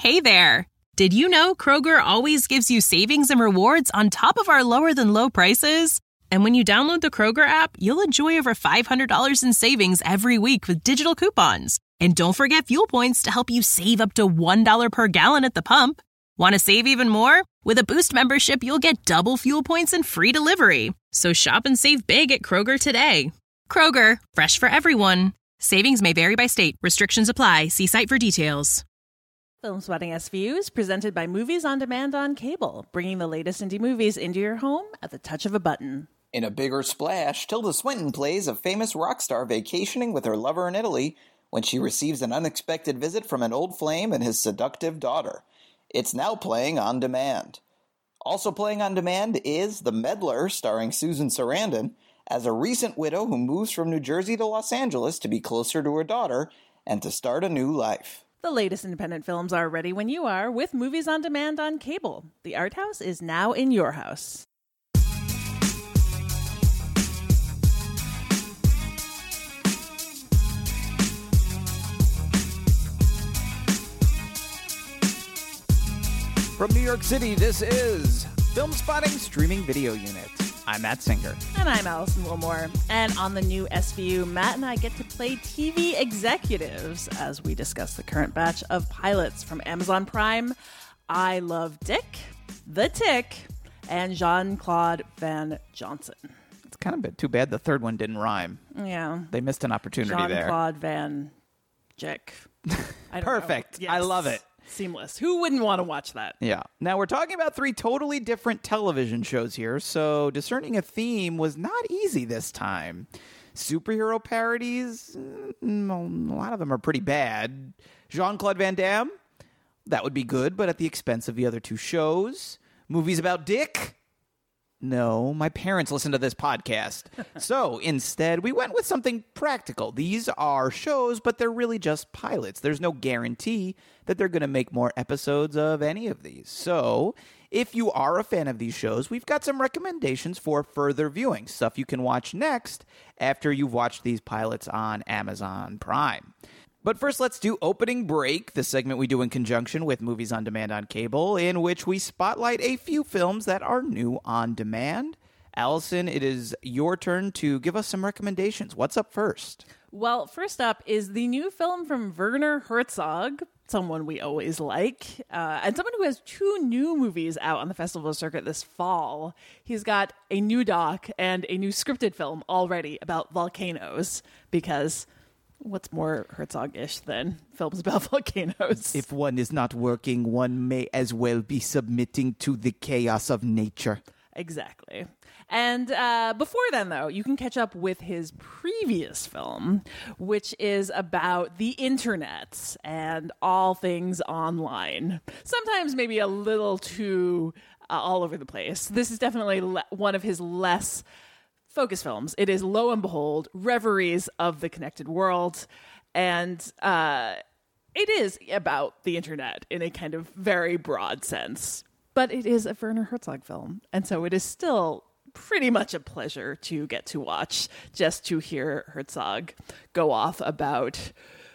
Hey there! Did you know Kroger always gives you savings and rewards on top of our lower-than-low prices? And when you download the Kroger app, you'll enjoy over $500 in savings every week with digital coupons. And don't forget fuel points to help you save up to $1 per gallon at the pump. Want to save even more? With a Boost membership, you'll get double fuel points and free delivery. So shop and save big at Kroger today. Kroger, fresh for everyone. Savings may vary by state. Restrictions apply. See site for details. Film Spotting SVU is presented by Movies on Demand on cable, bringing the latest indie movies into your home at the touch of a button. In A Bigger Splash, Tilda Swinton plays a famous rock star vacationing with her lover in Italy when she receives an unexpected visit from an old flame and his seductive daughter. It's now playing on demand. Also playing on demand is The Meddler, starring Susan Sarandon, as a recent widow who moves from New Jersey to Los Angeles to be closer to her daughter and to start a new life. The latest independent films are ready when you are with Movies on Demand on cable. The Art House is now in your house. From New York City, this is Film Spotting Streaming Video Unit. I'm Matt Singer. And I'm Allison Wilmore. And on the new SVU, Matt and I get to play TV executives as we discuss the current batch of pilots from Amazon Prime, I Love Dick, The Tick, and Jean-Claude Van Johnson. It's kind of a bit too bad the third one didn't rhyme. Yeah. They missed an opportunity there. Jean-Claude Van Jick. Perfect. Yes. I love it. Seamless. Who wouldn't want to watch that? Yeah. Now, we're talking about 3 totally different television shows here, so discerning a theme was not easy this time. Superhero parodies, a lot of them are pretty bad. Jean-Claude Van Damme, that would be good, but at the expense of the other 2 shows. Movies about Dick? No, my parents listen to this podcast. So instead, we went with something practical. These are shows, but they're really just pilots. There's no guarantee that they're going to make more episodes of any of these. So if you are a fan of these shows, we've got some recommendations for further viewing, stuff you can watch next after you've watched these pilots on Amazon Prime. But first, let's do Opening Break, the segment we do in conjunction with Movies on Demand on cable, in which we spotlight a few films that are new on demand. Allison, it is your turn to give us some recommendations. What's up first? Well, first up is the new film from Werner Herzog, someone we always like, and someone who has 2 new movies out on the festival circuit this fall. He's got a new doc and a new scripted film already about volcanoes, because what's more Herzog-ish than films about volcanoes? If one is not working, one may as well be submitting to the chaos of nature. Exactly. And before then, though, you can catch up with his previous film, which is about the internet and all things online. Sometimes maybe a little too all over the place. This is definitely one of his less focus films. It is, lo and behold, Reveries of the Connected World. And it is about the internet in a kind of very broad sense. But it is a Werner Herzog film. And so it is still pretty much a pleasure to get to watch, just to hear Herzog go off about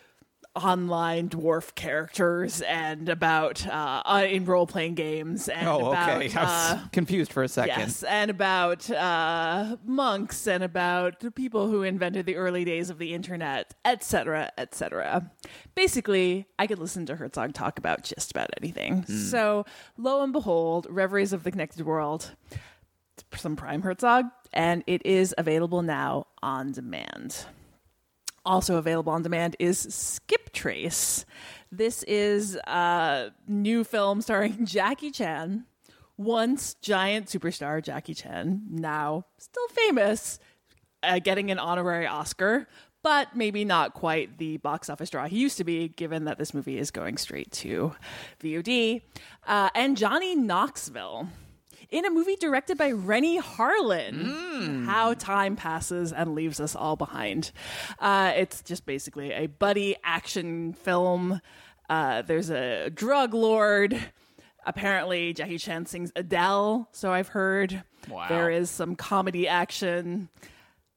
online dwarf characters and about in role-playing games and about okay. I was confused for a second. Yes, and about monks and about people who invented the early days of the internet, etc., etc. Basically, I could listen to Herzog talk about just about anything. So, lo and behold, Reveries of the Connected World, some Prime Herzog, and it is available now on demand. Also available on demand is Skip Trace. This is a new film starring Jackie Chan, once giant superstar Jackie Chan, now still famous, getting an honorary Oscar, but maybe not quite the box office draw he used to be, given that this movie is going straight to VOD. And Johnny Knoxville, in a movie directed by Renny Harlin. How time passes and leaves us all behind. It's just basically a buddy action film. There's a drug lord. Apparently, Jackie Chan sings Adele, so I've heard. Wow. There is some comedy action.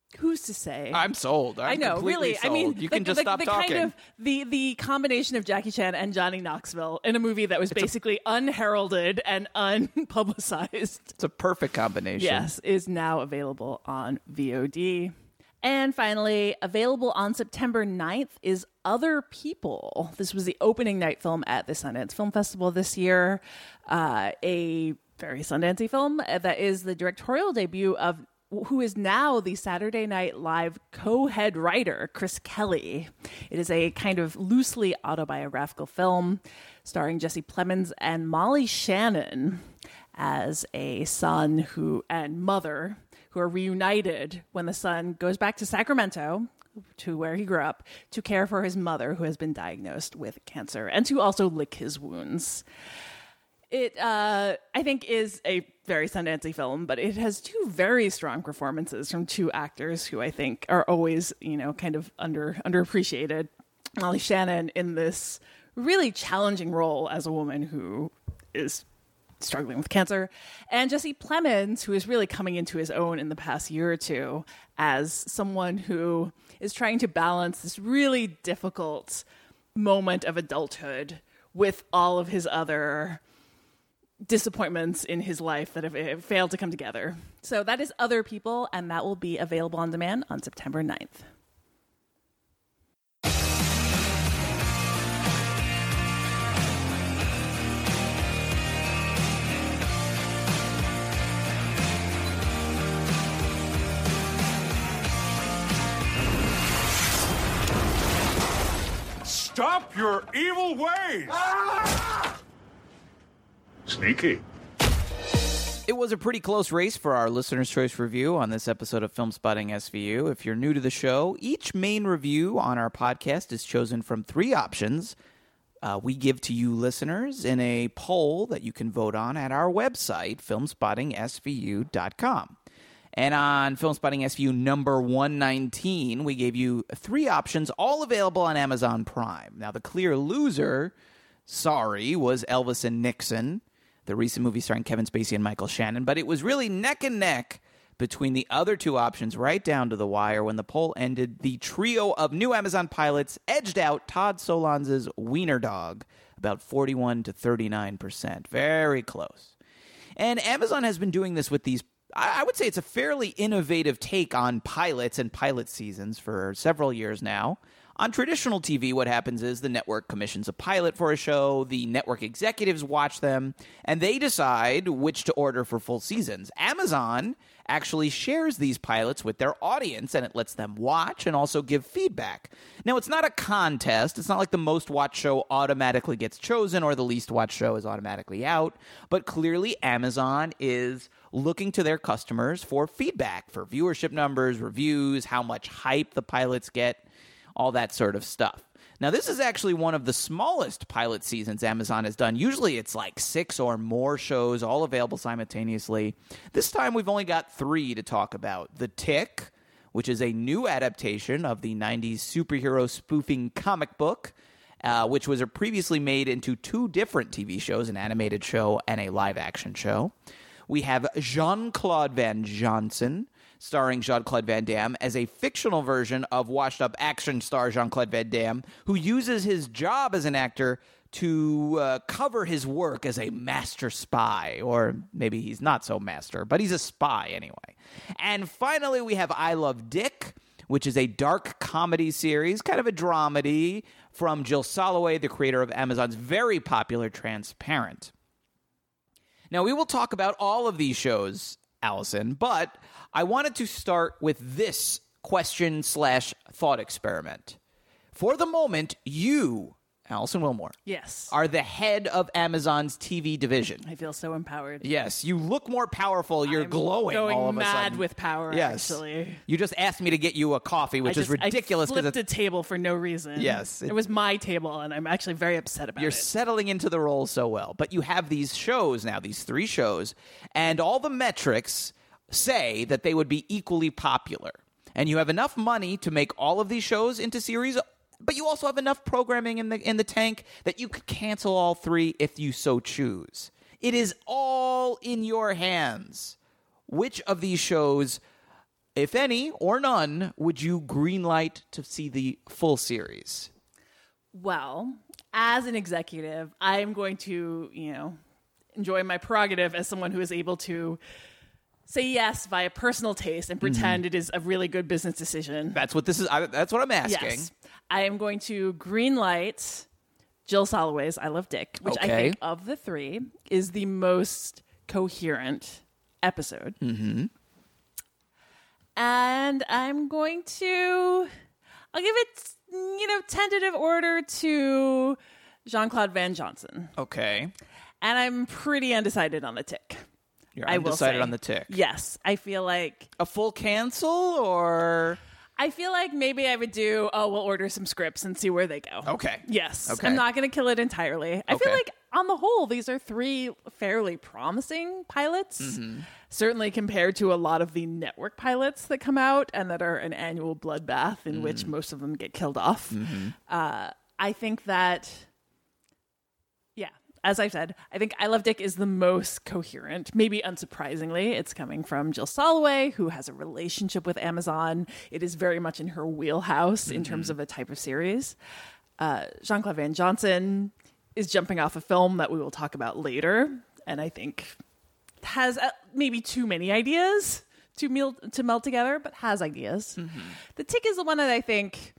Who's to say? I'm sold. I know, completely really. sold. I mean, you can just stop talking. Kind of the combination of Jackie Chan and Johnny Knoxville in a movie that was basically unheralded and unpublicized. It's a perfect combination. Yes, is now available on VOD. And finally, available on September 9th is Other People. This was the opening night film at the Sundance Film Festival this year. A very Sundance-y film that is the directorial debut of who is now the Saturday Night Live co-head writer, Chris Kelly. It is a kind of loosely autobiographical film starring Jesse Plemons and Molly Shannon as a son and mother who are reunited when the son goes back to Sacramento, to where he grew up, to care for his mother who has been diagnosed with cancer and to also lick his wounds. It, I think, is a very Sundance-y film, but it has two very strong performances from two actors who I think are always, kind of underappreciated. Molly Shannon in this really challenging role as a woman who is struggling with cancer, and Jesse Plemons, who is really coming into his own in the past year or two as someone who is trying to balance this really difficult moment of adulthood with all of his other disappointments in his life that have failed to come together. So that is Other People, and that will be available on demand on September 9th. Stop your evil ways! Ah! Sneaky. It was a pretty close race for our Listener's Choice review on this episode of Film Spotting SVU. If you're new to the show, each main review on our podcast is chosen from three options we give to you listeners in a poll that you can vote on at our website, filmspottingsvu.com. And on Film Spotting SVU number 119, we gave you three options, all available on Amazon Prime. Now, the clear loser, sorry, was Elvis and Nixon, the recent movie starring Kevin Spacey and Michael Shannon. But it was really neck and neck between the other two options right down to the wire. When the poll ended, the trio of new Amazon pilots edged out Todd Solondz's Wiener Dog, about 41 to 39%. Very close. And Amazon has been doing this with these, I would say it's a fairly innovative take on pilots and pilot seasons for several years now. On traditional TV, what happens is the network commissions a pilot for a show, the network executives watch them, and they decide which to order for full seasons. Amazon actually shares these pilots with their audience, and it lets them watch and also give feedback. Now, it's not a contest. It's not like the most watched show automatically gets chosen or the least watched show is automatically out, but clearly Amazon is looking to their customers for feedback, for viewership numbers, reviews, how much hype the pilots get, all that sort of stuff. Now, this is actually one of the smallest pilot seasons Amazon has done. Usually it's like 6 or more shows, all available simultaneously. This time we've only got 3 to talk about. The Tick, which is a new adaptation of the 90s superhero spoofing comic book, which was previously made into 2 different TV shows, an animated show and a live-action show. We have Jean-Claude Van Johnson, starring Jean-Claude Van Damme, as a fictional version of washed-up action star Jean-Claude Van Damme, who uses his job as an actor to cover his work as a master spy. Or maybe he's not so master, but he's a spy anyway. And finally, we have I Love Dick, which is a dark comedy series, kind of a dramedy, from Jill Soloway, the creator of Amazon's very popular Transparent. Now, we will talk about all of these shows, Allison, but I wanted to start with this question/thought experiment. For the moment, you, Allison Wilmore, Yes. are the head of Amazon's TV division. I feel so empowered. Yes, you look more powerful. You're I'm glowing going all of a mad sudden. with power, Yes. actually. You just asked me to get you a coffee, which is ridiculous. I flipped a table for no reason. Yes. It was my table, and I'm actually very upset about You're it. settling into the role so well. But you have these shows now, these 3 shows, and all the metrics say that they would be equally popular. And you have enough money to make all of these shows into series, but you also have enough programming in the tank that you could cancel all 3 if you so choose. It is all in your hands. Which of these shows if any or none, would you greenlight to see the full series? Well, as an executive, I'm going to, enjoy my prerogative as someone who is able to say yes via personal taste and pretend it is a really good business decision. That's what this is. That's what I'm asking. Yes. I am going to greenlight Jill Soloway's I Love Dick, which I think of the three is the most coherent episode. Mm-hmm. And I'm going to, I'll give it, tentative order to Jean-Claude Van Johnson. Okay. And I'm pretty undecided on the Tick. You're undecided on the Tick. Yes. I feel like a full cancel, or I feel like maybe I would do, we'll order some scripts and see where they go. Okay. Yes. Okay. I'm not going to kill it entirely. I feel like on the whole, these are three fairly promising pilots. Mm-hmm. Certainly compared to a lot of the network pilots that come out and that are an annual bloodbath in which most of them get killed off. Mm-hmm. I think that, as I said, I think I Love Dick is the most coherent. Maybe unsurprisingly, it's coming from Jill Soloway, who has a relationship with Amazon. It is very much in her wheelhouse in terms of a type of series. Jean-Claude Van Johnson is jumping off a film that we will talk about later, and I think has maybe too many ideas to meld together, but has ideas. Mm-hmm. The Tick is the one that I think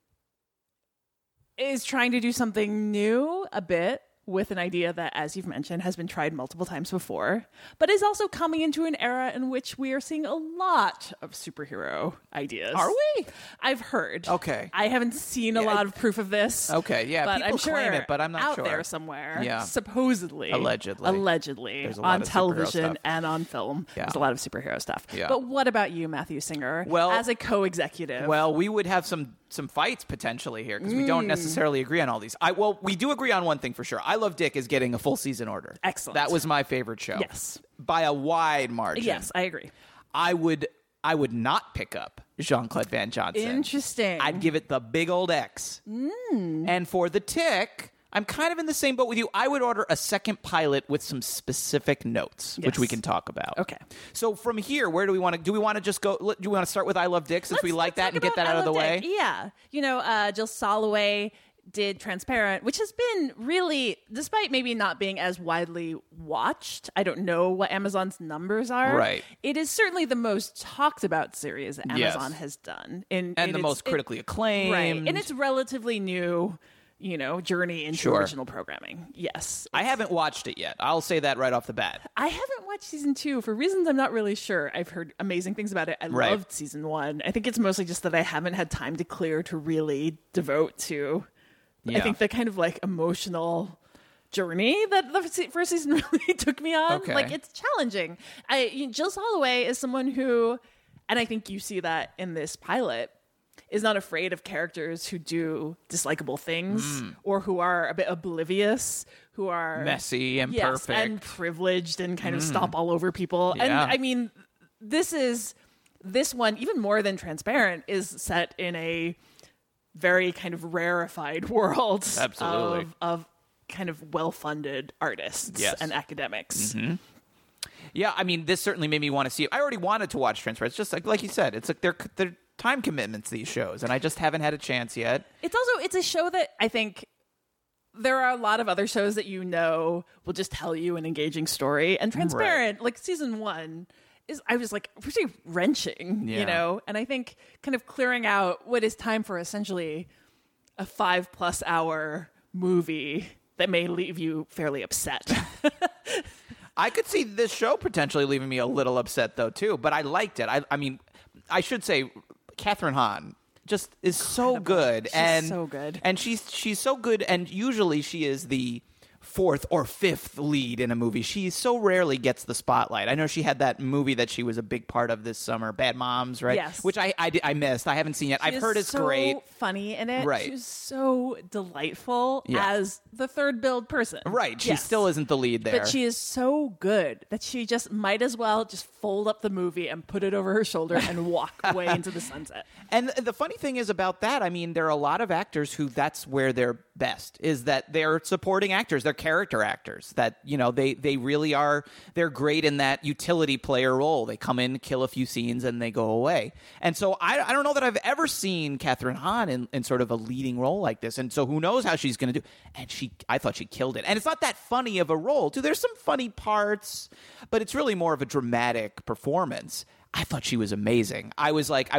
is trying to do something new a bit, with an idea that, as you've mentioned, has been tried multiple times before, but is also coming into an era in which we are seeing a lot of superhero ideas. Are we? I've heard. Okay. I haven't seen a lot of proof of this. Okay, yeah. But people I'm sure claim it, but I'm not out sure. there somewhere. Yeah. Supposedly. Allegedly. There's a lot on of superhero television stuff. and on film. Yeah. There's a lot of superhero stuff. Yeah. But what about you, Matthew Singer, as a co-executive? Well, we would have some fights potentially here because we don't necessarily agree on all these. We do agree on one thing for sure. I Love Dick is getting a full season order. Excellent. That was my favorite show. Yes. By a wide margin. Yes, I agree. I would not pick up Jean-Claude Van Johnson. Interesting. I'd give it the big old X. And for the Tick, I'm kind of in the same boat with you. I would order a second pilot with some specific notes, which we can talk about. Okay. So from here, where do we want to? Do we want to just go? Do we want to start with I Love Dick since we like that and get that out of the way? Yeah. Jill Soloway did Transparent, which has been really, despite maybe not being as widely watched, I don't know what Amazon's numbers are. Right. It is certainly the most talked about series that Amazon has done. And the most critically acclaimed. Right. And it's relatively new, journey into original programming. Yes. I haven't watched it yet. I'll say that right off the bat. I haven't watched season 2 for reasons I'm not really sure. I've heard amazing things about it. I loved season 1. I think it's mostly just that I haven't had time to clear to really devote to. Yeah. I think the kind of emotional journey that the first season really took me on. Okay. It's challenging. Jill Soloway is someone who, and I think you see that in this pilot, is not afraid of characters who do dislikable things or who are a bit oblivious, who are messy and perfect and privileged and kind of stomp all over people. Yeah. And I mean, this one, even more than Transparent, is set in a very kind of rarefied world. Absolutely. of kind of well-funded artists and academics. Mm-hmm. Yeah, I mean, this certainly made me want to see it. I already wanted to watch Transparent. It's just like you said, it's like they're time commitments, these shows, and I just haven't had a chance yet. It's a show that I think there are a lot of other shows that will just tell you an engaging story, and Transparent, like season 1, I was pretty wrenching, and I think kind of clearing out what is time for essentially a 5+ hour movie that may leave you fairly upset. I could see this show potentially leaving me a little upset though too, but I liked it. I mean, I should say Catherine Hahn just is so good. She's so good. And she's so good, and usually she is the 4th or 5th lead in a movie. She so rarely gets the spotlight. I know she had that movie that she was a big part of this summer, Bad Moms, right? Yes. Which I missed. I haven't seen yet. I've heard it's great. Funny in it. Right. She's so delightful as the third build person. Right. She still isn't the lead there. But she is so good that she just might as well just fold up the movie and put it over her shoulder and walk away into the sunset. And the funny thing is about that, I mean, there are a lot of actors who that's where their best, is that they're supporting actors, they're character actors, that, you know, they really are, they're great in that utility player role. They come in, kill a few scenes, and they go away. And so I don't know that I've ever seen Kathryn Hahn in sort of a leading role like this. And so who knows how she's going to do. And I thought she killed it. And it's not that funny of a role, too. There's some funny parts, but it's really more of a dramatic performance. I thought she was amazing. I was like,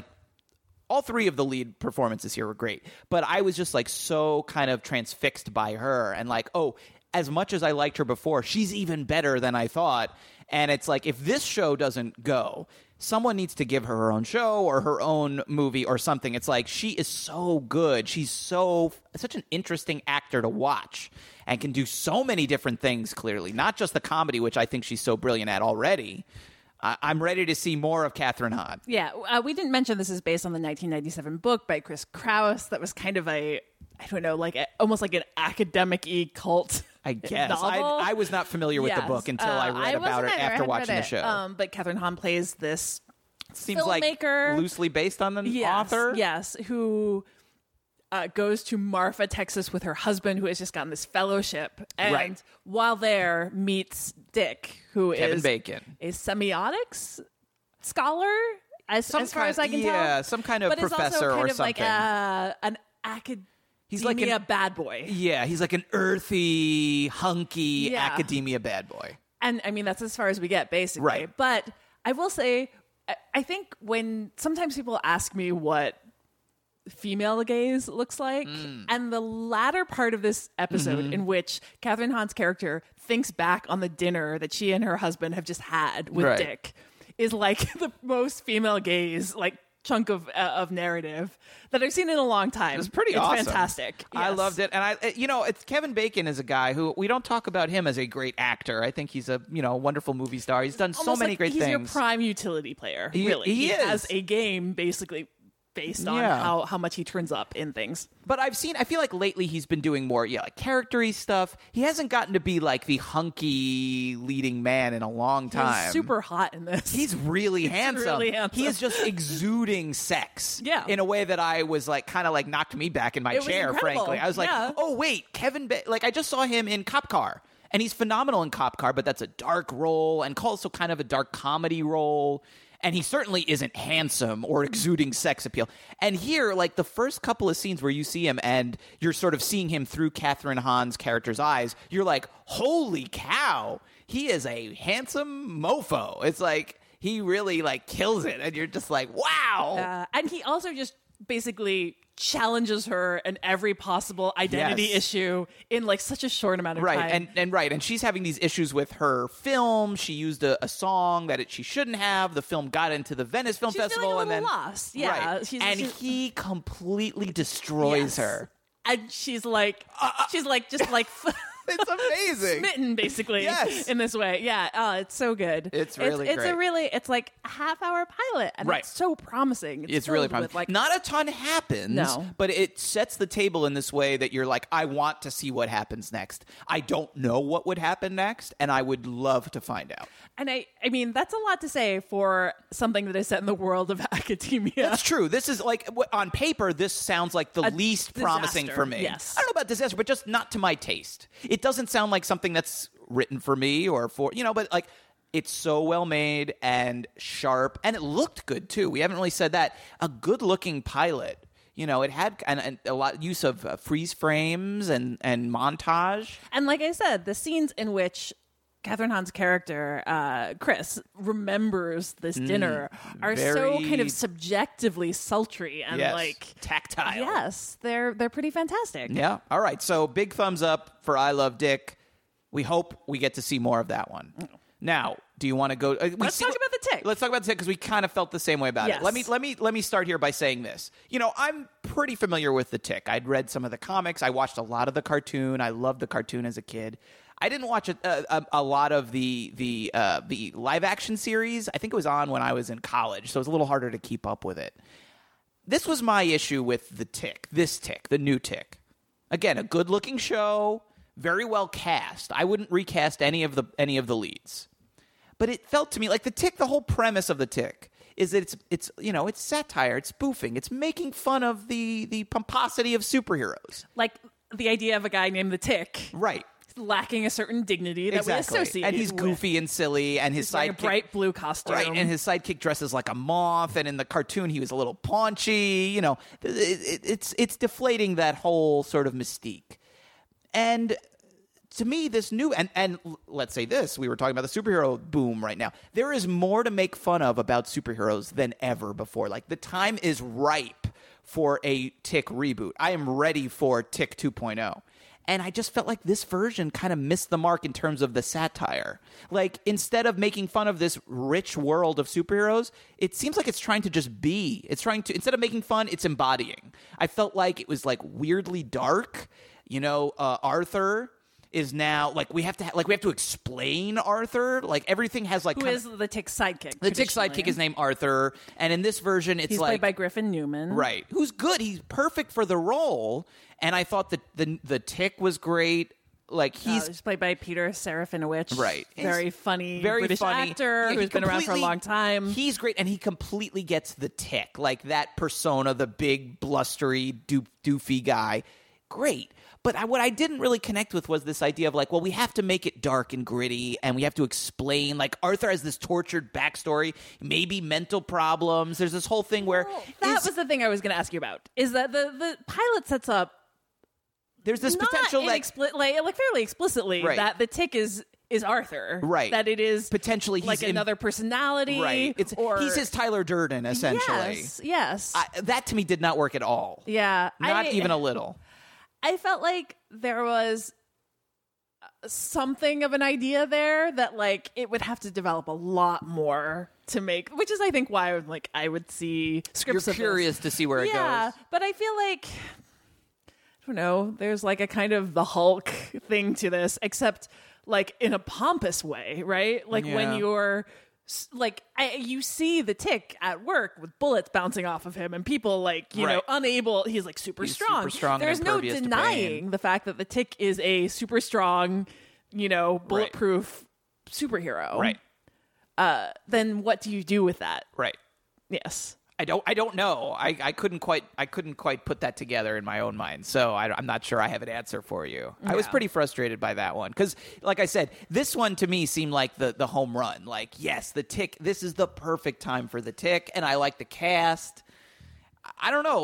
all three of the lead performances here were great, but I was just like so kind of transfixed by her, and like, oh, as much as I liked her before, she's even better than I thought. And it's like, if this show doesn't go, someone needs to give her own show or her own movie or something. It's like, she is so good. She's such an interesting actor to watch and can do so many different things, clearly, not just the comedy, which I think she's so brilliant at already. I'm ready to see more of Kathryn Hahn. Yeah, we didn't mention this is based on the 1997 book by Chris Kraus. That was kind of almost like an academic-y cult. I guess. Novel. I was not familiar with the book until I read about it after watching the show. But Kathryn Hahn plays this Seems filmmaker, like loosely based on the author. Yes, who goes to Marfa, Texas with her husband, who has just gotten this fellowship. And while there, meets Dick, who Kevin is Bacon, a semiotics scholar, as far as I can tell. Yeah, some kind of but professor is also kind or of something. Like an academia He's like a bad boy. Yeah, he's like an earthy, hunky academia bad boy. And I mean, that's as far as we get, basically. Right. But I will say, I think when sometimes people ask me what female gaze looks like, and the latter part of this episode in which Kathryn Hahn's character thinks back on the dinner that she and her husband have just had with Dick is like the most female gaze, like, chunk of narrative that I've seen in a long time. It's pretty awesome. It's fantastic. Yes. I loved it. And it's Kevin Bacon is a guy who we don't talk about him as a great actor. I think he's a, wonderful movie star. He's done so many great things. He's your prime utility player, really. He is. Has a game basically based on how much he turns up in things. But I feel like lately he's been doing more, like character-y stuff. He hasn't gotten to be like the hunky leading man in a long time. He's super hot in this. He's really handsome. Really handsome. He is just exuding sex. Yeah. In a way that I was like, kind of like knocked me back in my chair, frankly. I was like, oh, wait, like I just saw him in Cop Car. And he's phenomenal in Cop Car, but that's a dark role and also kind of a dark comedy role. And he certainly isn't handsome or exuding sex appeal. And here, like the first couple of scenes where you see him and you're sort of seeing him through Kathryn Hahn's character's eyes, you're like, holy cow, he is a handsome mofo. It's like he really like kills it. And you're just like, wow. And he also just basically challenges her in every possible identity issue in like such a short amount of time. And she's having these issues with her film. She used a song that she shouldn't have. The film got into the Venice Film Festival, and then lost. Yeah, right. He completely destroys her. And she's like just like it's amazing. Smitten, basically, in this way. Yeah, it's so good. It's really great. It's like a half-hour pilot, and it's so promising. It's really promising. Like, not a ton happens, but it sets the table in this way that you're like, I want to see what happens next. I don't know what would happen next, and I would love to find out. And I mean, that's a lot to say for something that is set in the world of academia. That's true. This is like, on paper, this sounds like the least promising for me. Yes. I don't know about disaster, but just not to my taste. It doesn't sound like something that's written for me or for, but like, it's so well made and sharp, and it looked good too. We haven't really said that. A good looking pilot. It had and a lot of use of freeze frames and montage. And like I said, the scenes in which Kathryn Hahn's character, Chris, remembers this dinner are so kind of subjectively sultry and like tactile. Yes, they're pretty fantastic. Yeah. All right. So big thumbs up for I Love Dick. We hope we get to see more of that one. Now, do you want to go? Let's talk about the Tick. Let's talk about the Tick because we kind of felt the same way about it. Let me start here by saying this. I'm pretty familiar with the Tick. I'd read some of the comics. I watched a lot of the cartoon. I loved the cartoon as a kid. I didn't watch a lot of the live action series. I think it was on when I was in college, so it was a little harder to keep up with it. This was my issue with the Tick. This Tick, the new Tick. Again, a good looking show, very well cast. I wouldn't recast any of the leads, but it felt to me like the Tick. The whole premise of the Tick is that it's satire, it's spoofing, it's making fun of the pomposity of superheroes. Like the idea of a guy named the Tick. Right. Lacking a certain dignity that we associate and he's with. goofy and silly, and his He's wearing sidekick, a bright blue costume. right? And his sidekick dresses like a moth, and in the cartoon he was a little paunchy. You know, it's deflating that whole sort of mystique. And to me, this new and let's say this: we were talking about the superhero boom right now. There is more to make fun of about superheroes than ever before. Like the time is ripe for a Tick reboot. I am ready for Tick 2.0. And I just felt like this version kind of missed the mark in terms of the satire. Like, instead of making fun of this rich world of superheroes, it seems like it's trying to just be. It's trying to, instead of making fun, it's embodying. I felt like it was, like, weirdly dark. You know, Arthur is now, like, we have to explain Arthur. Like, everything has, like... Who is the Tick's sidekick? The Tick's sidekick is named Arthur. And in this version, it's He's like... played by Griffin Newman. Right. Who's good. He's perfect for the role. And I thought that the Tick was great. Like He's played by Peter Serafinowicz. Right. Very funny very British funny actor Yeah, who's been around for a completely- long time. He's great, and he completely gets the Tick, like that persona, the big blustery doofy guy. Great. But what I didn't really connect with was this idea of like, well, we have to make it dark and gritty, and we have to explain. Like Arthur has this tortured backstory, maybe mental problems. There's this whole thing where That was the thing I was going to ask you about. Is that the pilot sets up there's this not potential like fairly explicitly Right. that the Tick is Arthur. Right. That it is potentially he's like another personality. Right. He's his Tyler Durden essentially. Yes. That to me did not work at all. Yeah. Not even a little. I felt like there was something of an idea there that like it would have to develop a lot more to make, which is I think why I would see scripts. You're of curious this. to see where it goes. But I feel like I don't know. There's like a kind of the Hulk thing to this, except like in a pompous way, right? Like when you're like you see the Tick at work with bullets bouncing off of him and people like you know unable. He's like super strong. Super strong. There's and no impervious to denying pain. the fact that the Tick is a super strong, bulletproof superhero. Right. Then what do you do with that? Right. Yes. I don't know. I couldn't quite put that together in my own mind. So I'm not sure I have an answer for you. I was pretty frustrated by that one because, like I said, this one to me seemed like the home run. Like, yes, the Tick. This is the perfect time for the Tick, and I like the cast. I don't know.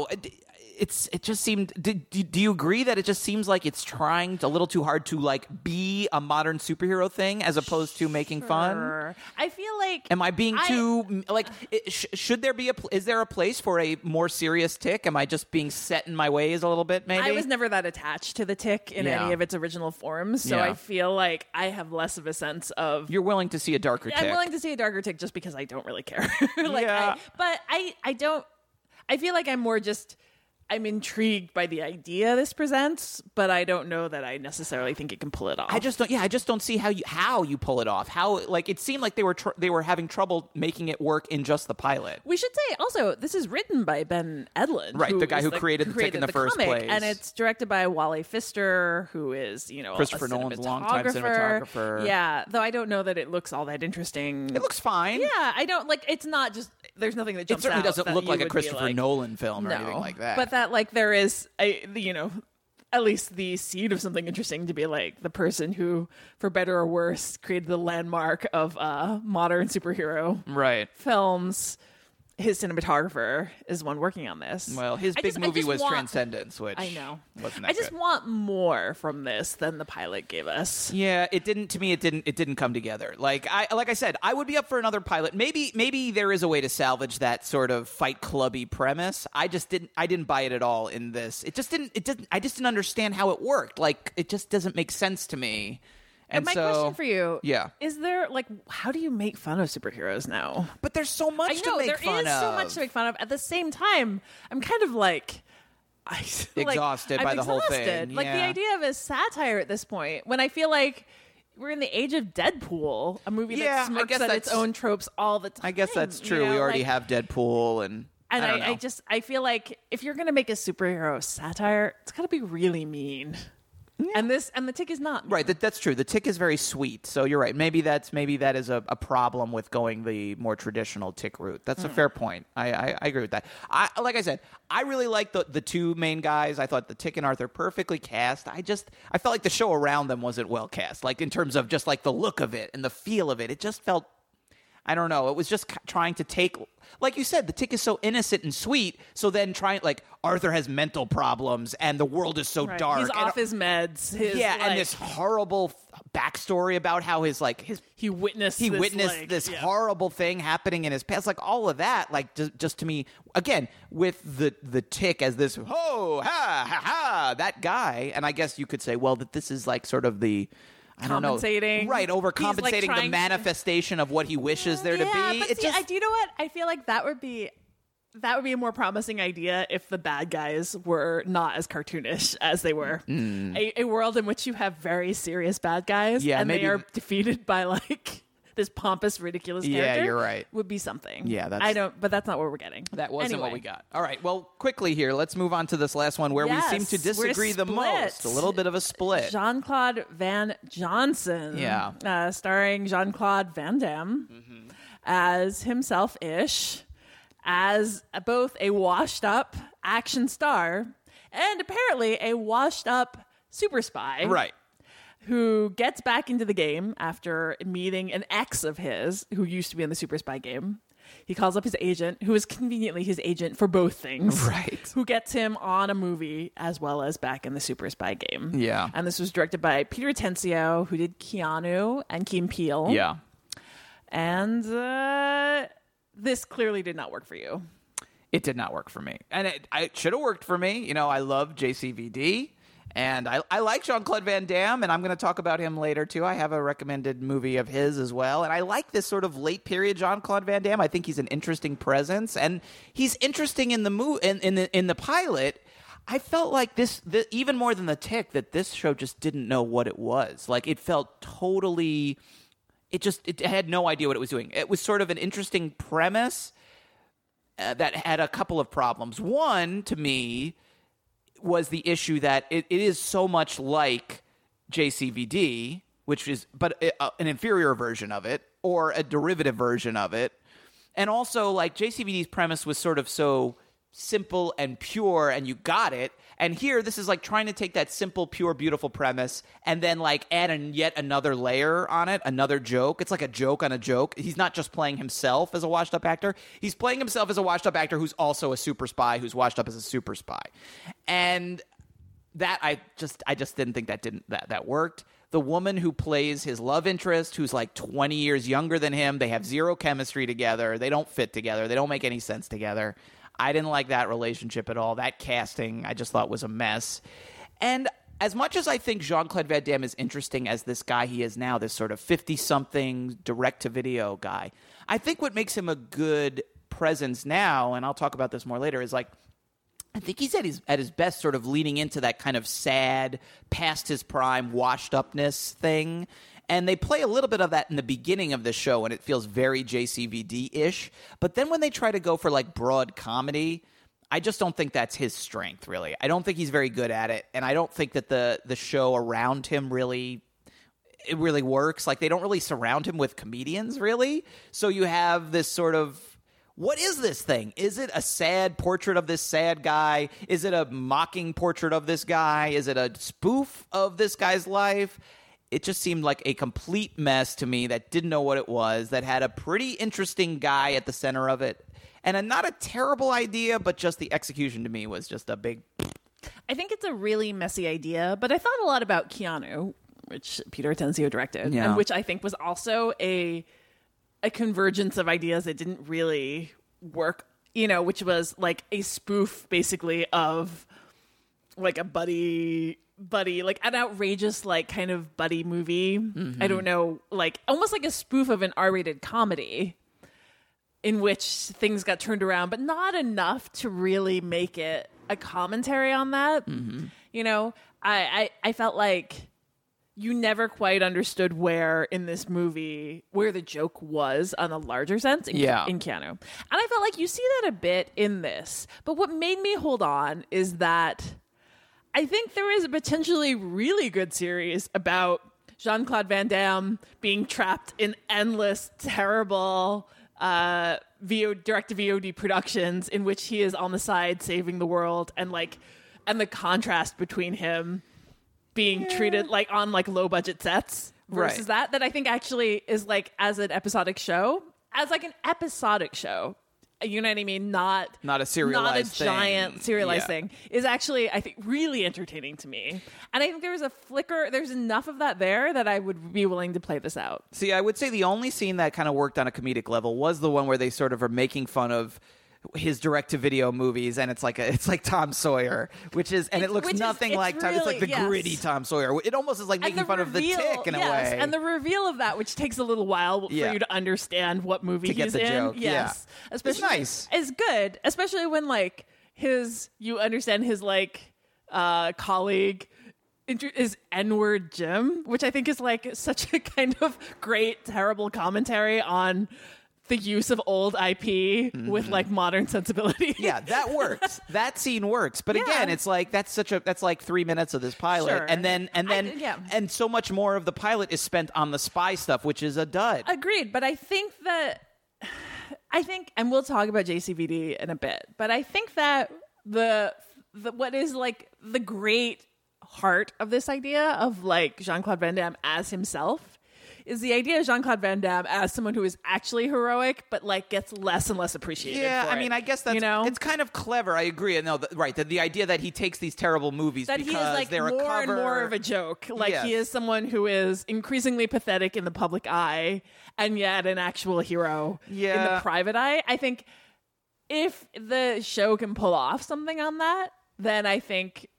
It just seemed. Do you agree that it just seems like it's trying a little too hard to like be a modern superhero thing as opposed to making fun? I feel like. Am I being too like? Should there be is there a place for a more serious Tick? Am I just being set in my ways a little bit? Maybe I was never that attached to the Tick in any of its original forms, so I feel like I have less of a sense of. You're willing to see a darker Tick. I'm willing to see a darker Tick just because I don't really care. Yeah. But I don't. I feel like I'm more just. I'm intrigued by the idea this presents, but I don't know that I necessarily think it can pull it off. I just don't see how you pull it off. How like it seemed like they were having trouble making it work in just the pilot. We should say also this is written by Ben Edlund, right? The guy who created the Tick in the first comic, place, and it's directed by Wally Pfister, who is Christopher Nolan's longtime cinematographer. Yeah, though I don't know that it looks all that interesting. It looks fine. Yeah, I don't like. It's not just. There's nothing that jumps It certainly out doesn't that look you like a would be Christopher like, Nolan film or no, anything like that. But that like there is at least the seed of something interesting to be like the person who, for better or worse, created the landmark of modern superhero films. His cinematographer is one working on this. Well, his big movie was Transcendence, which I know wasn't that I just good. want more from this than the pilot gave us. Yeah, it didn't come together. Like I said, I would be up for another pilot. Maybe there is a way to salvage that sort of Fight Clubby premise. I didn't buy it at all in this. I just didn't understand how it worked. Like it just doesn't make sense to me. And my question for you, is there like how do you make fun of superheroes now? But there's so much to make fun of. There is so much to make fun of. At the same time, I'm kind of like exhausted by the whole thing. Like the idea of a satire at this point, when I feel like we're in the age of Deadpool, a movie that smirks at its own tropes all the time. I guess that's true. We already have Deadpool, and I feel like if you're gonna make a superhero satire, it's got to be really mean. And the Tick is not. Right, that's true. The Tick is very sweet, so you're right. Maybe that is a problem with going the more traditional Tick route. That's a fair point. I agree with that. Like I said, I really like the two main guys. I thought the Tick and Arthur perfectly cast. I felt like the show around them wasn't well cast, like in terms of just like the look of it and the feel of it. It just felt, I don't know. It was just trying to take, like you said, the Tick is so innocent and sweet. So then Arthur has mental problems and the world is so dark. He's off his meds. And this horrible backstory about how he witnessed this horrible thing happening in his past. Like all of that, like just to me, again, with the Tick as this ho ha ha ha that guy, and I guess you could say, well, that this is like sort of the. I don't know. Right, overcompensating the manifestation of what he wishes there to be. But do you know what? I feel like that would be a more promising idea if the bad guys were not as cartoonish as they were. A world in which you have very serious bad guys and they are defeated by like this pompous, ridiculous character. Yeah, you're right. Would be something. Yeah, but that's not what we're getting. That wasn't what we got. All right, well, quickly here, let's move on to this last one where we seem to disagree the most. A little bit of a split. Jean-Claude Van Johnson. Yeah. Starring Jean-Claude Van Damme as himself-ish, as both a washed-up action star and apparently a washed-up super spy. Right. Who gets back into the game after meeting an ex of his who used to be in the Super Spy game. He calls up his agent, who is conveniently his agent for both things. Right. Who gets him on a movie as well as back in the Super Spy game. Yeah. And this was directed by Peter Tencio, who did Keanu and Key and Peele. Yeah. And this clearly did not work for you. It did not work for me. And it should have worked for me. You know, I love JCVD. And I like Jean-Claude Van Damme, and I'm going to talk about him later, too. I have a recommended movie of his as well. And I like this sort of late-period Jean-Claude Van Damme. I think he's an interesting presence. And he's interesting in the in the pilot. I felt like this even more than The Tick, that this show just didn't know what it was. Like, it felt totally... It had no idea what it was doing. It was sort of an interesting premise that had a couple of problems. One, to me, was the issue that it is so much like JCVD, which is but an inferior version of it or a derivative version of it. And also, like, JCVD's premise was sort of so simple and pure and you got it. And here, this is like trying to take that simple, pure, beautiful premise and then like add yet another layer on it, another joke. It's like a joke on a joke. He's not just playing himself as a washed-up actor. He's playing himself as a washed-up actor who's also a super spy, who's washed up as a super spy. And that I just didn't think that worked. The woman who plays his love interest, who's like 20 years younger than him, they have zero chemistry together. They don't fit together. They don't make any sense together. I didn't like that relationship at all. That casting, I just thought was a mess. And as much as I think Jean-Claude Van Damme is interesting as this guy he is now, this sort of 50-something direct-to-video guy, I think what makes him a good presence now, and I'll talk about this more later, is like, I think he's at his best sort of leaning into that kind of sad, past his prime, washed-upness thing. And they play a little bit of that in the beginning of the show, and it feels very JCVD-ish. But then when they try to go for, like, broad comedy, I just don't think that's his strength, really. I don't think he's very good at it, and I don't think that the show around him really works. Like, they don't really surround him with comedians, really. So you have this sort of... What is this thing? Is it a sad portrait of this sad guy? Is it a mocking portrait of this guy? Is it a spoof of this guy's life? It just seemed like a complete mess to me that didn't know what it was, that had a pretty interesting guy at the center of it. And not a terrible idea, but just the execution to me was just a big... I think it's a really messy idea, but I thought a lot about Keanu, which Peter Tencio directed, and which I think was also a convergence of ideas that didn't really work, which was like a spoof, basically, of like a buddy, like an outrageous, like kind of buddy movie. Mm-hmm. I don't know, like almost like a spoof of an R-rated comedy in which things got turned around, but not enough to really make it a commentary on that. Mm-hmm. I felt like you never quite understood where in this movie, where the joke was on a larger sense in Keanu. And I felt like you see that a bit in this. But what made me hold on is that I think there is a potentially really good series about Jean-Claude Van Damme being trapped in endless, terrible direct-to-VOD productions in which he is on the side saving the world, and the contrast between him being treated like on like low-budget sets versus that I think actually is like as an episodic show. You know what I mean? Not a serialized thing. Not a giant serialized Yeah. thing. Is actually, I think, really entertaining to me. And I think there's enough of that there that I would be willing to play this out. See, I would say the only scene that kind of worked on a comedic level was the one where they sort of are making fun of his direct-to-video movies, and it's like Tom Sawyer, it looks nothing like Tom. It's like the gritty Tom Sawyer. It almost is like making fun of the Tick in a way. And the revel of that, which takes a little while for you to understand what movie he's in. Joke. Yes, Yeah. especially it's nice. Is good, especially when you understand his colleague is N-word Jim, which I think is like such a kind of great, terrible commentary on the use of old IP with like modern sensibility. Yeah, that works. That scene works. But again, it's like that's like 3 minutes of this pilot, Sure. and so much more of the pilot is spent on the spy stuff, which is a dud. Agreed, but I think, and we'll talk about JCVD in a bit, but I think that the what is like the great heart of this idea of like Jean-Claude Van Damme as himself is the idea of Jean-Claude Van Damme as someone who is actually heroic, but like gets less and less appreciated. Yeah, for I mean, I guess that's it's kind of clever. I agree. No, the idea that he takes these terrible movies that because he is like they're more a cover. and more of a joke. Like he is someone who is increasingly pathetic in the public eye, and yet an actual hero in the private eye. I think if the show can pull off something on that, then I think,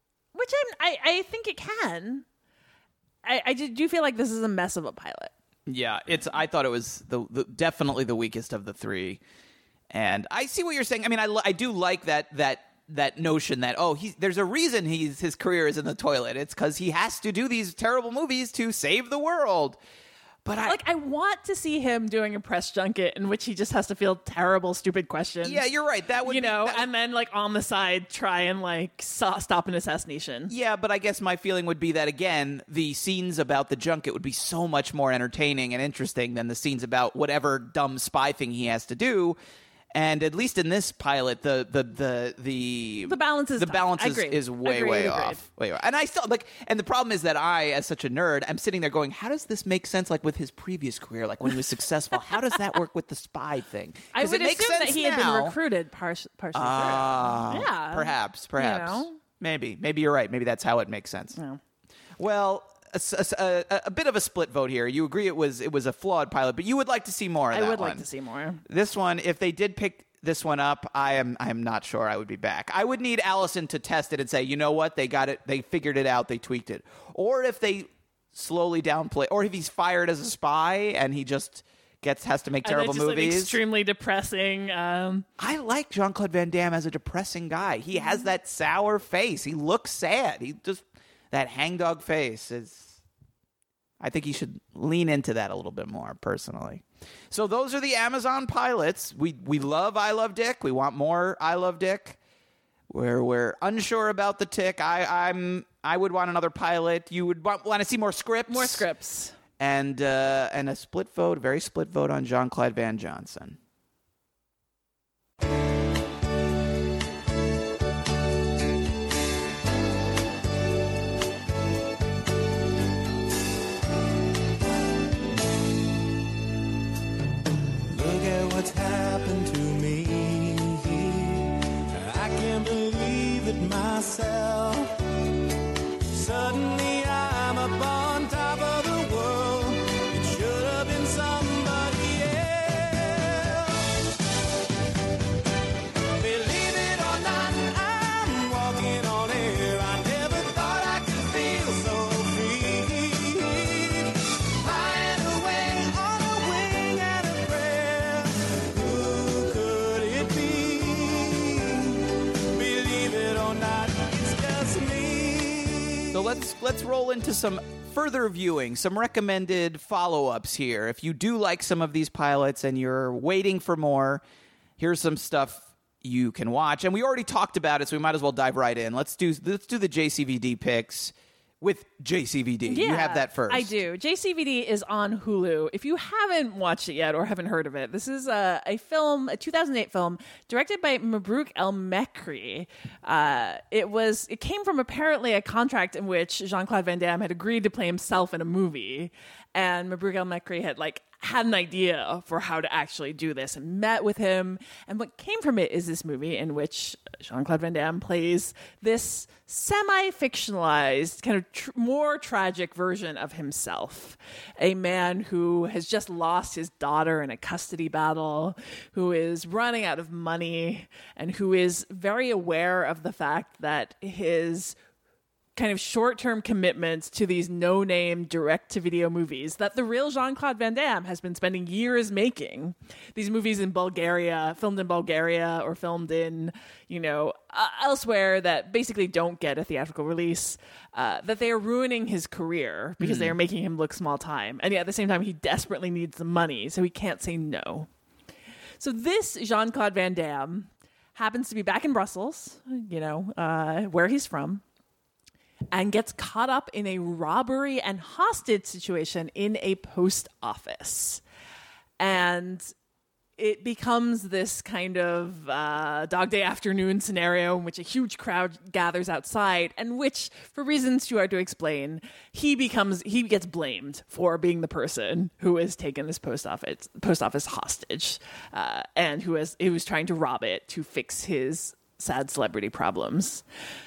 I think it can. I do feel like this is a mess of a pilot. Yeah, I thought it was definitely the weakest of the three, and I see what you're saying. I mean, I do like that notion that there's a reason his career is in the toilet. It's because he has to do these terrible movies to save the world. But I want to see him doing a press junket in which he just has to field terrible, stupid questions. Yeah, you're right. That would and then like on the side try and like stop an assassination. Yeah, but I guess my feeling would be that again, the scenes about the junket would be so much more entertaining and interesting than the scenes about whatever dumb spy thing he has to do. And at least in this pilot, the balance is way off. And I still and the problem is that I, as such a nerd, I'm sitting there going, how does this make sense? Like with his previous career, like when he was successful, how does that work with the spy thing? I would assume that he had been recruited partially. Yeah, perhaps. You know? Maybe you're right. Maybe that's how it makes sense. Yeah. Well, a bit of a split vote here. You agree it was a flawed pilot, but you would like to see more of that one. I would like to see more. This one, if they did pick this one up, I am not sure I would be back. I would need Allison to test it and say, you know what, they got it, they figured it out, they tweaked it. Or if they slowly downplay, or if he's fired as a spy and he just has to make terrible movies. Like extremely depressing. I like Jean-Claude Van Damme as a depressing guy. He has that sour face. He looks sad. He just... That hangdog face is... I think he should lean into that a little bit more, personally. So those are the Amazon pilots. We love I Love Dick. We want more I Love Dick. We're unsure about the Tick. I would want another pilot. You would want to see more scripts. More scripts. And a split vote, very split vote on Jean-Claude Van Johnson. What's happened to me? I can't believe it myself. Suddenly I'm up on top of the world. It should have been somebody else. Believe it or not, I'm walking on air. I never thought I could feel so free. Flying away on a wing and a prayer. Who could it be? Believe it or not, it's just me. So let's roll into some further viewing, some recommended follow-ups here. If you do like some of these pilots and you're waiting for more, here's some stuff you can watch. And we already talked about it, so we might as well dive right in. Let's do the JCVD picks with JCVD. Yeah, you have that first. I do. JCVD is on Hulu. If you haven't watched it yet or haven't heard of it, this is a 2008 film directed by Mabrouk El Mechri. It came from apparently a contract in which Jean-Claude Van Damme had agreed to play himself in a movie, and Mabrouk El Mechri had an idea for how to actually do this and met with him. And what came from it is this movie in which Jean-Claude Van Damme plays this semi-fictionalized, kind of more tragic version of himself. A man who has just lost his daughter in a custody battle, who is running out of money, and who is very aware of the fact that his kind of short-term commitments to these no-name direct-to-video movies that the real Jean-Claude Van Damme has been spending years making. These movies in Bulgaria, filmed in Bulgaria or filmed in, elsewhere that basically don't get a theatrical release, that they are ruining his career because they are making him look small-time. And yet at the same time, he desperately needs the money, so he can't say no. So this Jean-Claude Van Damme happens to be back in Brussels, where he's from, and gets caught up in a robbery and hostage situation in a post office. And it becomes this kind of Dog Day Afternoon scenario in which a huge crowd gathers outside, and which, for reasons too hard to explain, he gets blamed for being the person who has taken this post office hostage, and who was trying to rob it to fix his sad celebrity problems.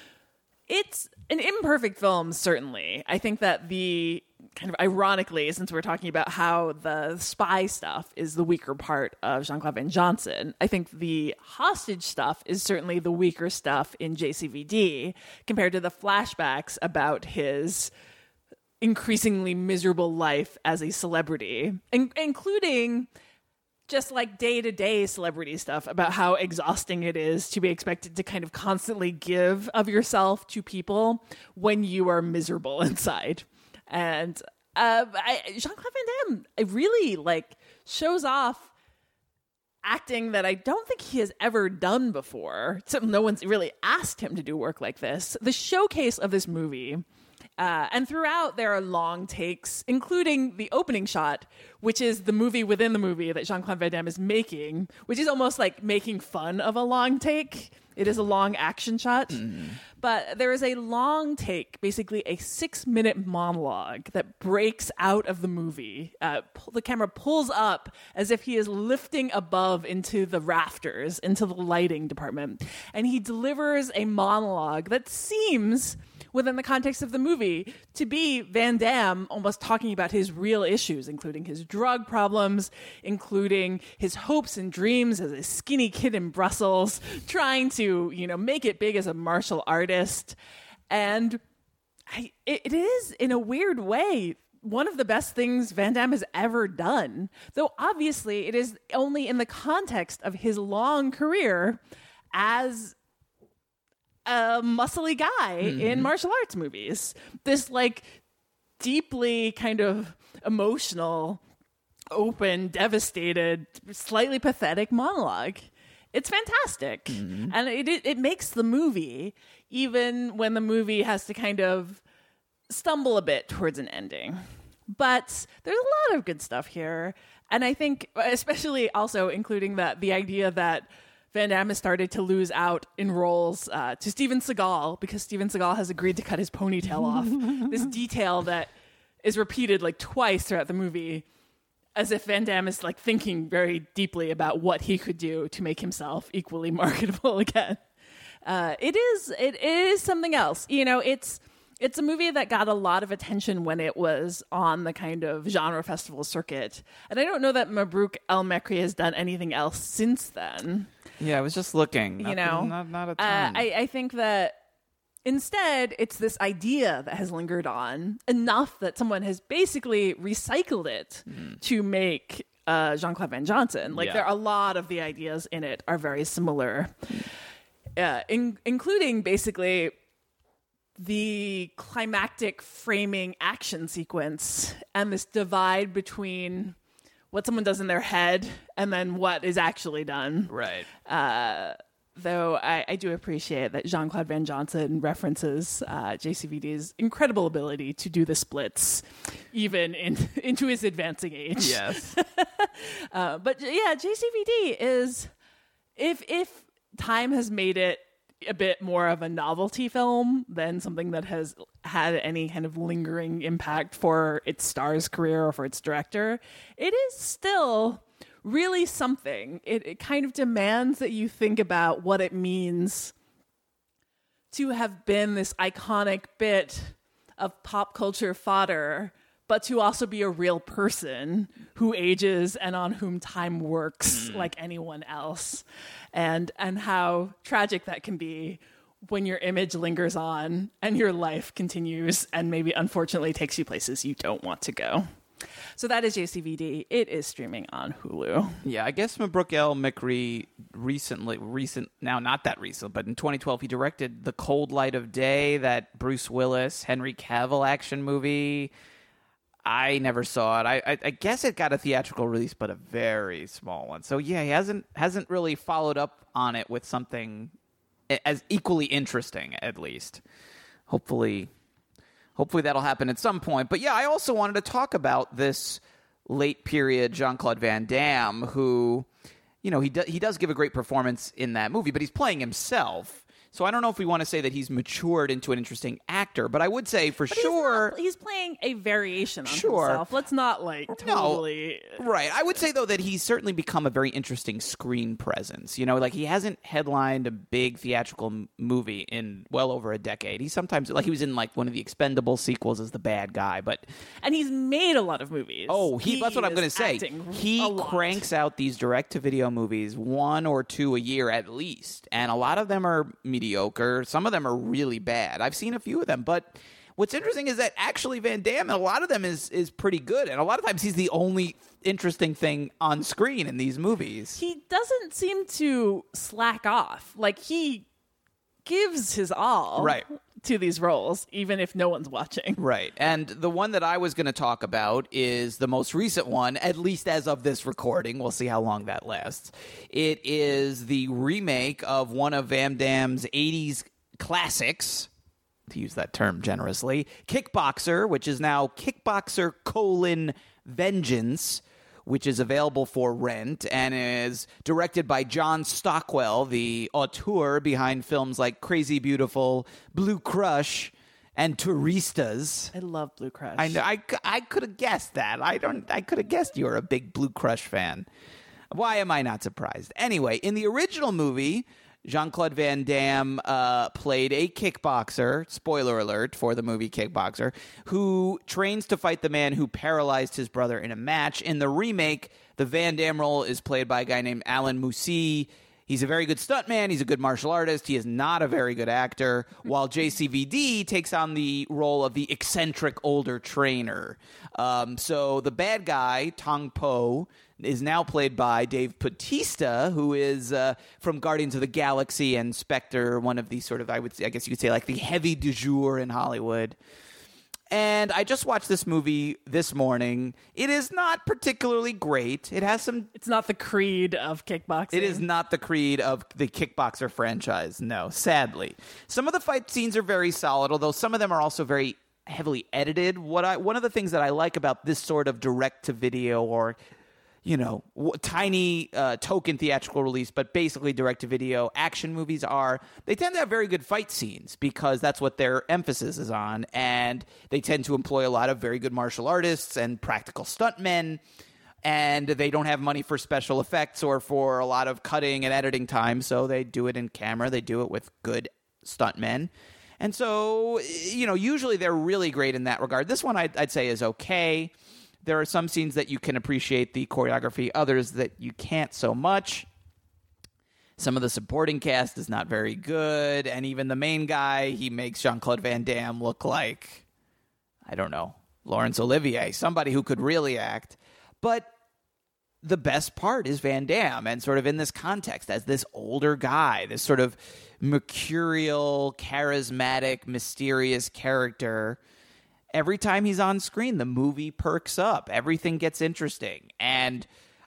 It's an imperfect film, certainly. I think that the kind of ironically, since we're talking about how the spy stuff is the weaker part of Jean-Claude Van Johnson, I think the hostage stuff is certainly the weaker stuff in JCVD compared to the flashbacks about his increasingly miserable life as a celebrity, including just like day-to-day celebrity stuff about how exhausting it is to be expected to kind of constantly give of yourself to people when you are miserable inside. And Jean-Claude Van Damme really shows off acting that I don't think he has ever done before. So no one's really asked him to do work like this. The showcase of this movie, and throughout there are long takes, including the opening shot, which is the movie within the movie that Jean-Claude Van Damme is making, which is almost like making fun of a long take. It is a long action shot. But there is a long take, basically a 6-minute monologue that breaks out of the movie. The camera pulls up as if he is lifting above into the rafters, into the lighting department. And he delivers a monologue that seems, within the context of the movie, to be Van Damme almost talking about his real issues, including his drug problems, including his hopes and dreams as a skinny kid in Brussels, trying to, make it big as a martial artist. And it is, in a weird way, one of the best things Van Damme has ever done. Though obviously it is only in the context of his long career as a muscly guy in martial arts movies. This deeply kind of emotional, open, devastated, slightly pathetic monologue. It's fantastic. And it makes the movie, even when the movie has to kind of stumble a bit towards an ending. But there's a lot of good stuff here. And I think, especially also including the idea that Van Damme has started to lose out in roles to Steven Seagal, because Steven Seagal has agreed to cut his ponytail off. This detail that is repeated twice throughout the movie, as if Van Damme is thinking very deeply about what he could do to make himself equally marketable again. It is something else. It's a movie that got a lot of attention when it was on the kind of genre festival circuit. And I don't know that Mabrouk El Mechri has done anything else since then. Yeah, I was just looking. Not a ton. I think that instead, it's this idea that has lingered on enough that someone has basically recycled it to make Jean-Claude Van Johnson. There are a lot of the ideas in it are very similar, including basically the climactic framing action sequence and this divide between what someone does in their head and then what is actually done. Right. Though I do appreciate that Jean-Claude Van Johnson references JCVD's incredible ability to do the splits, even into his advancing age. Yes. But yeah, JCVD is, if time has made it a bit more of a novelty film than something that has had any kind of lingering impact for its star's career or for its director, it is still really something. It kind of demands that you think about what it means to have been this iconic bit of pop culture fodder, but to also be a real person who ages and on whom time works like anyone else. And how tragic that can be when your image lingers on and your life continues and maybe unfortunately takes you places you don't want to go. So that is JCVD. It is streaming on Hulu. Yeah, I guess Mabrook L. McRee now not that recent, but in 2012 he directed The Cold Light of Day, that Bruce Willis, Henry Cavill action movie. I never saw it. I guess it got a theatrical release, but a very small one. So yeah, he hasn't really followed up on it with something as equally interesting, at least. Hopefully that'll happen at some point. But yeah, I also wanted to talk about this late period Jean-Claude Van Damme, who, he does give a great performance in that movie, but he's playing himself. So I don't know if we want to say that he's matured into an interesting actor, but I would say for sure he's playing a variation on himself. Let's not totally. No, right. I would say though that he's certainly become a very interesting screen presence. He hasn't headlined a big theatrical movie in well over a decade. He sometimes he was in one of the Expendable sequels as the bad guy, and he's made a lot of movies. Oh, that's what I'm going to say. He cranks out these direct-to-video movies, 1 or 2 a year at least, and a lot of them are mediocre. Some of them are really bad. I've seen a few of them, but what's interesting is that actually Van Damme, a lot of them is pretty good, and a lot of times he's the only interesting thing on screen in these movies. He doesn't seem to slack off. He gives his all to these roles, even if no one's watching. Right. And the one that I was going to talk about is the most recent one, at least as of this recording. We'll see how long that lasts. It is the remake of one of Van Damme's 80s classics, to use that term generously, Kickboxer, which is now Kickboxer: Vengeance, which is available for rent and is directed by John Stockwell, the auteur behind films like Crazy Beautiful, Blue Crush, and Turistas. I love Blue Crush. I know. I could have guessed that. I could have guessed you were a big Blue Crush fan. Why am I not surprised? Anyway, in the original movie, Jean-Claude Van Damme played a kickboxer, spoiler alert for the movie Kickboxer, who trains to fight the man who paralyzed his brother in a match. In the remake, the Van Damme role is played by a guy named Alan Moussi. He's a very good stuntman. He's a good martial artist. He is not a very good actor, while JCVD takes on the role of the eccentric older trainer. So the bad guy, Tong Po, is now played by Dave Bautista, who is from Guardians of the Galaxy and Spectre, one of the sort of, I guess you could say, the heavy du jour in Hollywood. And I just watched this movie this morning. It is not particularly great. It has some... It's not the Creed of kickboxing. It is not the Creed of the Kickboxer franchise, no, sadly. Some of the fight scenes are very solid, although some of them are also very heavily edited. One of the things that I like about this sort of direct-to-video or... tiny token theatrical release, but basically direct-to-video action movies they tend to have very good fight scenes because that's what their emphasis is on, and they tend to employ a lot of very good martial artists and practical stuntmen, and they don't have money for special effects or for a lot of cutting and editing time, so they do it in camera. They do it with good stuntmen. And so, usually they're really great in that regard. This one I'd say is okay. There are some scenes that you can appreciate the choreography, others that you can't so much. Some of the supporting cast is not very good, and even the main guy, he makes Jean-Claude Van Damme look like, I don't know, Laurence Olivier, somebody who could really act. But the best part is Van Damme, and sort of in this context, as this older guy, this sort of mercurial, charismatic, mysterious character. Every time he's on screen, the movie perks up. Everything gets interesting. And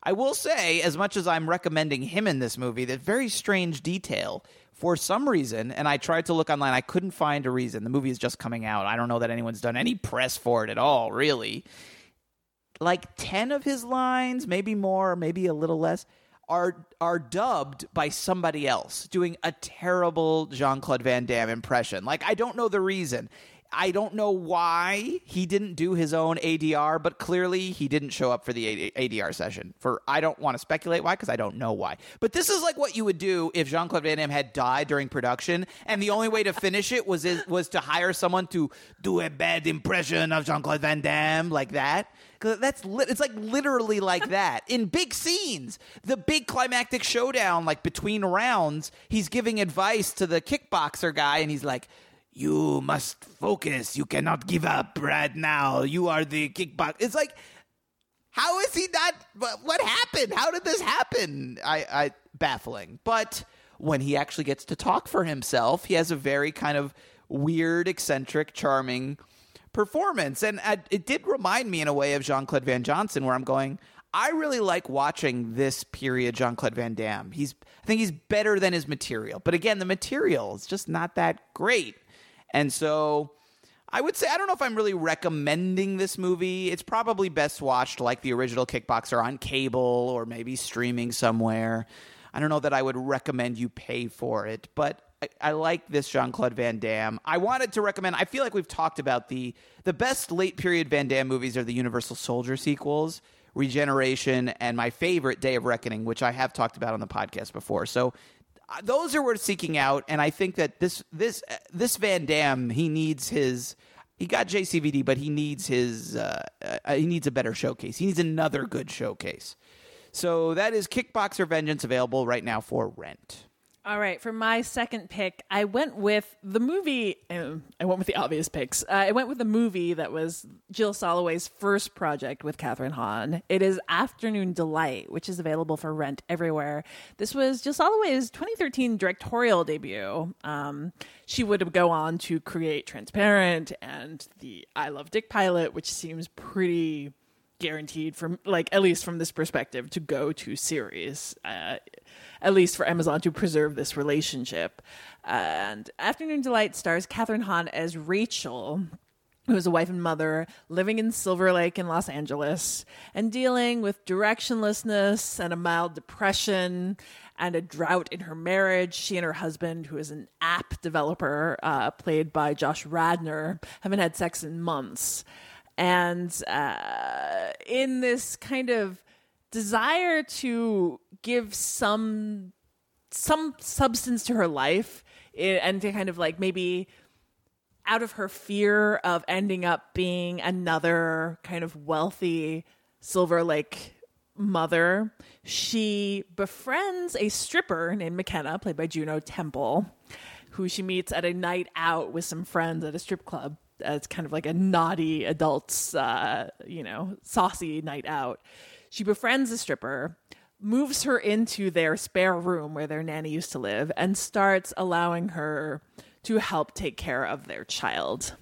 I will say, as much as I'm recommending him in this movie, that very strange detail. For some reason, and I tried to look online, I couldn't find a reason. The movie is just coming out. I don't know that anyone's done any press for it at all, really. Like 10 of his lines, maybe more, maybe a little less, are dubbed by somebody else doing a terrible Jean-Claude Van Damme impression. Like, I don't know the reason. I don't know why he didn't do his own ADR, but clearly he didn't show up for the ADR session. I don't want to speculate why, because I don't know why. But this is like what you would do if Jean-Claude Van Damme had died during production, and the only way to finish it was to hire someone to do a bad impression of Jean-Claude Van Damme like that. Because it's like literally like that. In big scenes, the big climactic showdown, like between rounds, he's giving advice to the kickboxer guy, and he's like, "You must focus. You cannot give up right now. You are the kickboxer." It's like, how is he not? What happened? How did this happen? I baffling. But when he actually gets to talk for himself, he has a very kind of weird, eccentric, charming performance. And it did remind me in a way of Jean-Claude Van Johnson, where I'm going, I really like watching this period Jean-Claude Van Damme. I think he's better than his material. But again, the material is just not that great. And so I would say, I don't know if I'm really recommending this movie. It's probably best watched like the original Kickboxer on cable or maybe streaming somewhere. I don't know that I would recommend you pay for it, but I like this Jean-Claude Van Damme. I wanted to recommend, I feel like we've talked about the best late period Van Damme movies are the Universal Soldier sequels, Regeneration, and my favorite, Day of Reckoning, which I have talked about on the podcast before. So those are worth seeking out, and I think that this Van Damme, he got JCVD, but he needs a better showcase. He needs another good showcase. So that is Kickboxer Vengeance, available right now for rent. All right, for my second pick, I went with the movie. I went with the obvious picks. I went with the movie that was Jill Soloway's first project with Kathryn Hahn. It is Afternoon Delight, which is available for rent everywhere. This was Jill Soloway's 2013 directorial debut. She would go on to create Transparent and the I Love Dick pilot, which seems pretty guaranteed from, like, at least from this perspective, to go to series, at least for Amazon to preserve this relationship. And Afternoon Delight stars Kathryn Hahn as Rachel, who is a wife and mother living in Silver Lake in Los Angeles and dealing with directionlessness and a mild depression and a drought in her marriage. She and her husband, who is an app developer, played by Josh Radnor, haven't had sex in months. And in this kind of desire to give some substance to her life and to kind of like maybe out of her fear of ending up being another kind of wealthy Silver Lake mother, she befriends a stripper named McKenna, played by Juno Temple, who she meets at a night out with some friends at a strip club. It's kind of like a naughty adults, saucy night out. She befriends the stripper, moves her into their spare room where their nanny used to live, and starts allowing her to help take care of their child.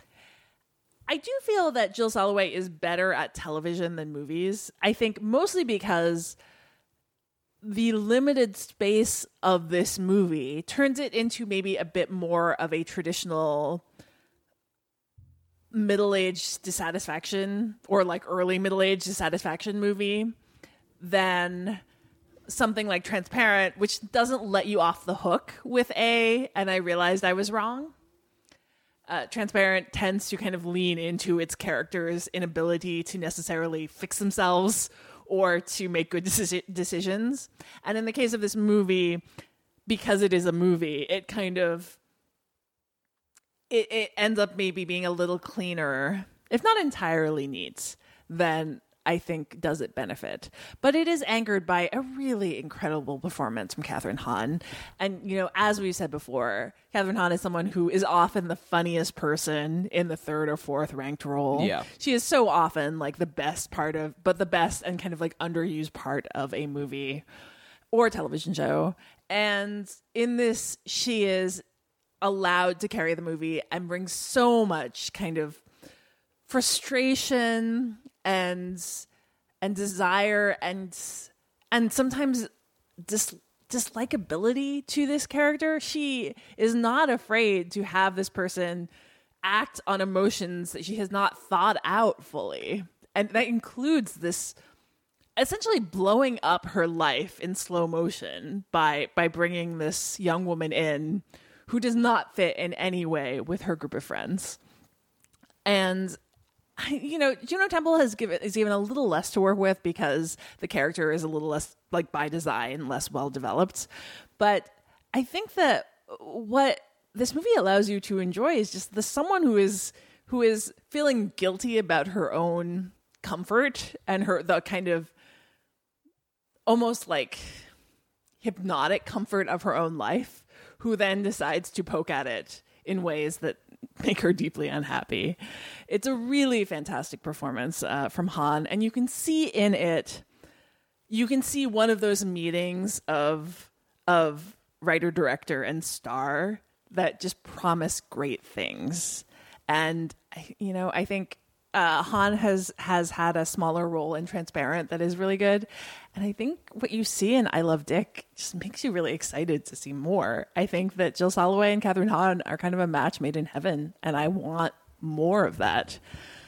I do feel that Jill Soloway is better at television than movies. I think mostly because the limited space of this movie turns it into maybe a bit more of a traditional middle-aged dissatisfaction or like early middle-aged dissatisfaction movie than something like Transparent, which doesn't let you off the hook with and I realized I was wrong. Transparent tends to kind of lean into its characters' inability to necessarily fix themselves or to make good decisions. And in the case of this movie, because it is a movie, it kind of it ends up maybe being a little cleaner, if not entirely neat, than I think does it benefit. But it is anchored by a really incredible performance from Kathryn Hahn. And, as we said before, Kathryn Hahn is someone who is often the funniest person in the third or fourth ranked role. Yeah. She is so often like the best and kind of like underused part of a movie or television show. And in this, she is allowed to carry the movie and bring so much kind of frustration and desire and sometimes dislikability to this character. She is not afraid to have this person act on emotions that she has not thought out fully. And that includes this essentially blowing up her life in slow motion by bringing this young woman in who does not fit in any way with her group of friends. And Juno Temple is given a little less to work with because the character is a little less, like, by design, less well developed. But I think that what this movie allows you to enjoy is just someone who is feeling guilty about her own comfort and the kind of almost like hypnotic comfort of her own life, who then decides to poke at it in ways that make her deeply unhappy. It's a really fantastic performance from Han, and you can see in it, one of those meetings of writer, director, and star that just promise great things. And I think Han has had a smaller role in Transparent that is really good. And I think what you see in I Love Dick just makes you really excited to see more. I think that Jill Soloway and Catherine Hahn are kind of a match made in heaven, and I want more of that.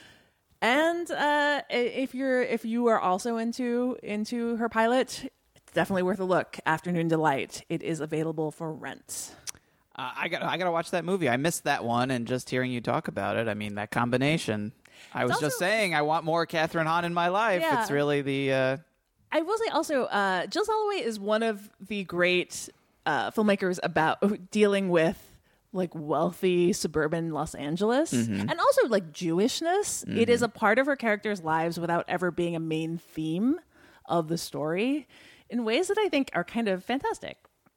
And if you are also into her pilot, it's definitely worth a look. Afternoon Delight. It is available for rent. I gotta watch that movie. I missed that one, and just hearing you talk about it, I mean, that combination. I was just saying, I want more Catherine Hahn in my life. Yeah. It's really the... I will say also, Jill Soloway is one of the great filmmakers about dealing with, like, wealthy suburban Los Angeles and also, like, Jewishness. It is a part of her characters' lives without ever being a main theme of the story in ways that I think are kind of fantastic.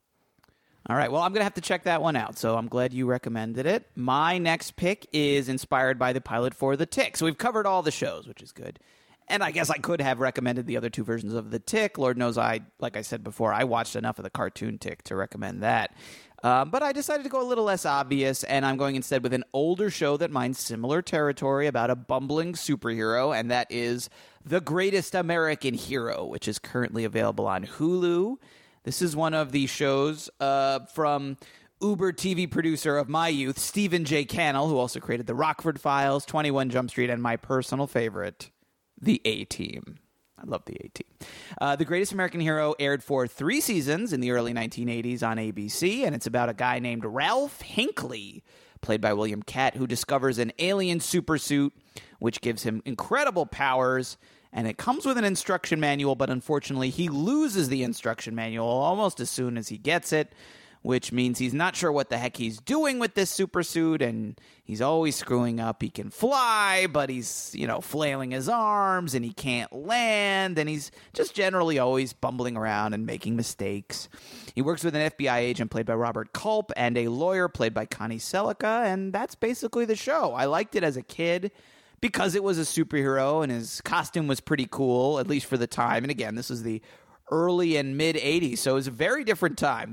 All right, well, I'm going to have to check that one out, so I'm glad you recommended it. My next pick is inspired by the pilot for The Tick. So we've covered all the shows, which is good. And I guess I could have recommended the other two versions of The Tick. Lord knows like I said before, I watched enough of the cartoon Tick to recommend that. But I decided to go a little less obvious, and I'm going instead with an older show that mines similar territory about a bumbling superhero, and that is The Greatest American Hero, which is currently available on Hulu. This is one of the shows from Uber TV producer of my youth, Stephen J. Cannell, who also created The Rockford Files, 21 Jump Street, and my personal favorite, The A-Team. I love The A-Team. The Greatest American Hero aired for 3 seasons in the early 1980s on ABC, and it's about a guy named Ralph Hinckley, played by William Catt, who discovers an alien supersuit, which gives him incredible powers. And it comes with an instruction manual, but unfortunately he loses the instruction manual almost as soon as he gets it, which means he's not sure what the heck he's doing with this supersuit, and he's always screwing up. He can fly, but he's, flailing his arms, and he can't land, and he's just generally always bumbling around and making mistakes. He works with an FBI agent played by Robert Culp and a lawyer played by Connie Selica, and that's basically the show. I liked it as a kid because it was a superhero and his costume was pretty cool, at least for the time. And again, this was the early and mid 80s, so it was a very different time.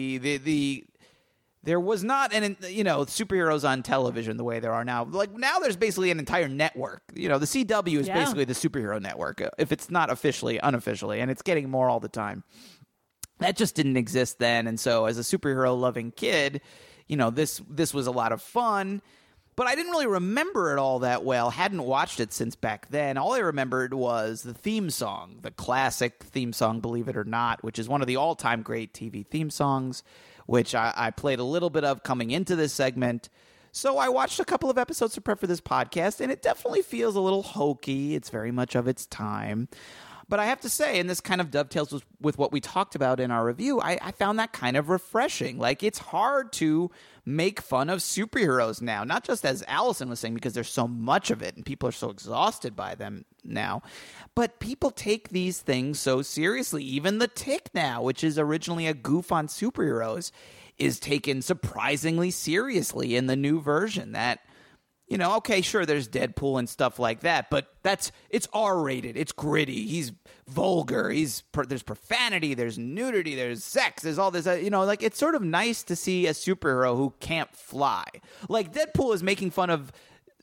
There was not superheroes on television the way there are now. Like now there's basically an entire network. The CW is basically the superhero network, if it's not officially, unofficially, and it's getting more all the time. That just didn't exist then, and so as a superhero loving kid, this was a lot of fun. But I didn't really remember it all that well. Hadn't watched it since back then. All I remembered was the theme song, the classic theme song, Believe It or Not, which is one of the all-time great TV theme songs, which I played a little bit of coming into this segment. So I watched a couple of episodes to prep for this podcast, and it definitely feels a little hokey. It's very much of its time. But I have to say, and this kind of dovetails with what we talked about in our review, I found that kind of refreshing. Like, it's hard to make fun of superheroes now, not just as Allison was saying, because there's so much of it and people are so exhausted by them now, but people take these things so seriously. Even The Tick now, which is originally a goof on superheroes, is taken surprisingly seriously in the new version. That, okay, sure, there's Deadpool and stuff like that, but it's R-rated, it's gritty, he's vulgar, there's profanity, there's nudity, there's sex, there's all this, it's sort of nice to see a superhero who can't fly. Like, Deadpool is making fun of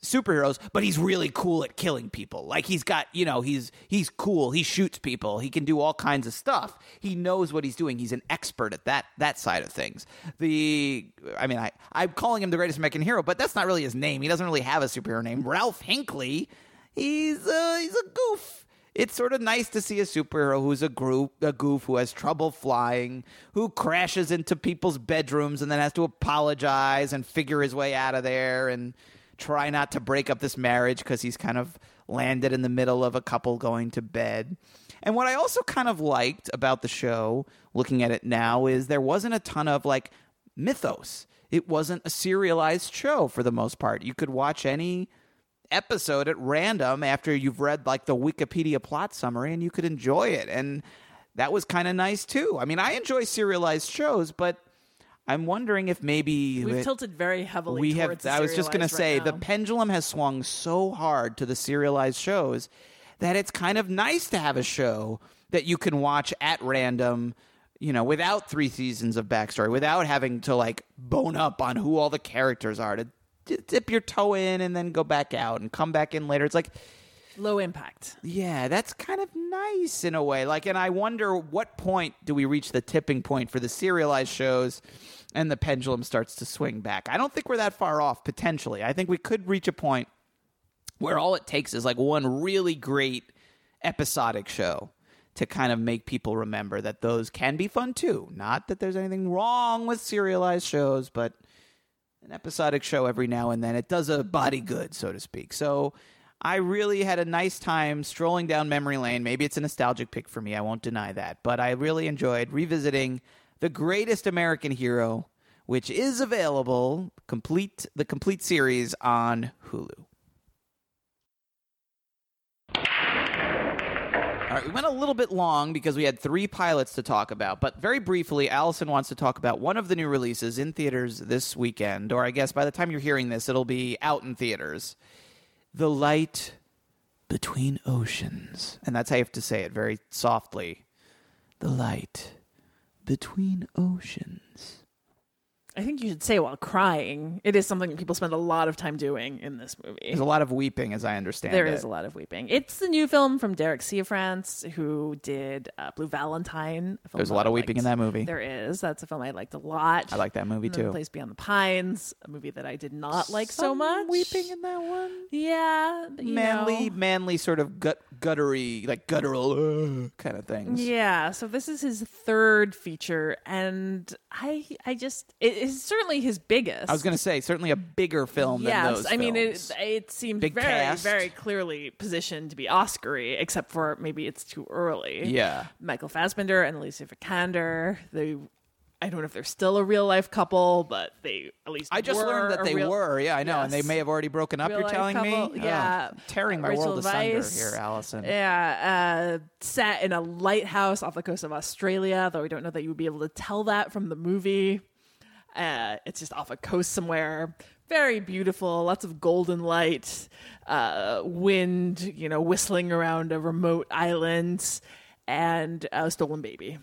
superheroes, but he's really cool at killing people. Like he's got, he's cool. He shoots people. He can do all kinds of stuff. He knows what he's doing. He's an expert at that side of things. I'm calling him the greatest American hero, but that's not really his name. He doesn't really have a superhero name. Ralph Hinckley, he's a goof. It's sort of nice to see a superhero who's a goof who has trouble flying, who crashes into people's bedrooms and then has to apologize and figure his way out of there and try not to break up this marriage because he's kind of landed in the middle of a couple going to bed. And what I also kind of liked about the show, looking at it now, is there wasn't a ton of like mythos. It wasn't a serialized show for the most part. You could watch any episode at random after you've read like the Wikipedia plot summary and you could enjoy it, and that was kind of nice too. I mean, I enjoy serialized shows, but I'm wondering if maybe we've tilted very heavily towards the I was just going to say, right the pendulum has swung so hard to the serialized shows that it's kind of nice to have a show that you can watch at random, without 3 seasons of backstory, without having to like bone up on who all the characters are, to dip your toe in and then go back out and come back in later. It's like low impact. Yeah, that's kind of nice in a way. Like, and I wonder what point do we reach the tipping point for the serialized shows and the pendulum starts to swing back. I don't think we're that far off, potentially. I think we could reach a point where all it takes is like one really great episodic show to kind of make people remember that those can be fun too. Not that there's anything wrong with serialized shows, but an episodic show every now and then, it does a body good, so to speak. So I really had a nice time strolling down memory lane. Maybe it's a nostalgic pick for me, I won't deny that. But I really enjoyed revisiting The Greatest American Hero, which is available, the complete series, on Hulu. All right, we went a little bit long because we had 3 pilots to talk about, but very briefly, Allison wants to talk about one of the new releases in theaters this weekend, or I guess by the time you're hearing this, it'll be out in theaters. The Light Between Oceans. And that's how you have to say it, very softly. The Light Between Oceans. I think you should say while crying. It is something that people spend a lot of time doing in this movie. There's a lot of weeping, as I understand it. There is a lot of weeping. It's the new film from Derek Cianfrance, who did Blue Valentine. There's a lot of weeping in that movie. There is. That's a film I liked a lot. I like that movie, too. Place Beyond the Pines, a movie that I did not like so much. Weeping in that one? Yeah. Manly sort of guttury, like guttural kind of things. Yeah. So this is his 3rd feature, and it's certainly his biggest. I was going to say, certainly a bigger film than those films. I mean, it seemed Big very, cast. very clearly positioned to be Oscar-y, except for maybe it's too early. Yeah. Michael Fassbender and Alicia Vikander, I don't know if they're still a real-life couple, but they at least I just learned that they were. Yeah, I know. Yes. And they may have already broken up, you're telling couple. me? Yeah. Oh, tearing my Rachel world asunder Weisz, here, Allison. Yeah. Set in a lighthouse off the coast of Australia, though we don't know that you would be able to tell that from the movie. It's just off a coast somewhere. Very beautiful. Lots of golden light, wind, whistling around a remote island, and a stolen baby.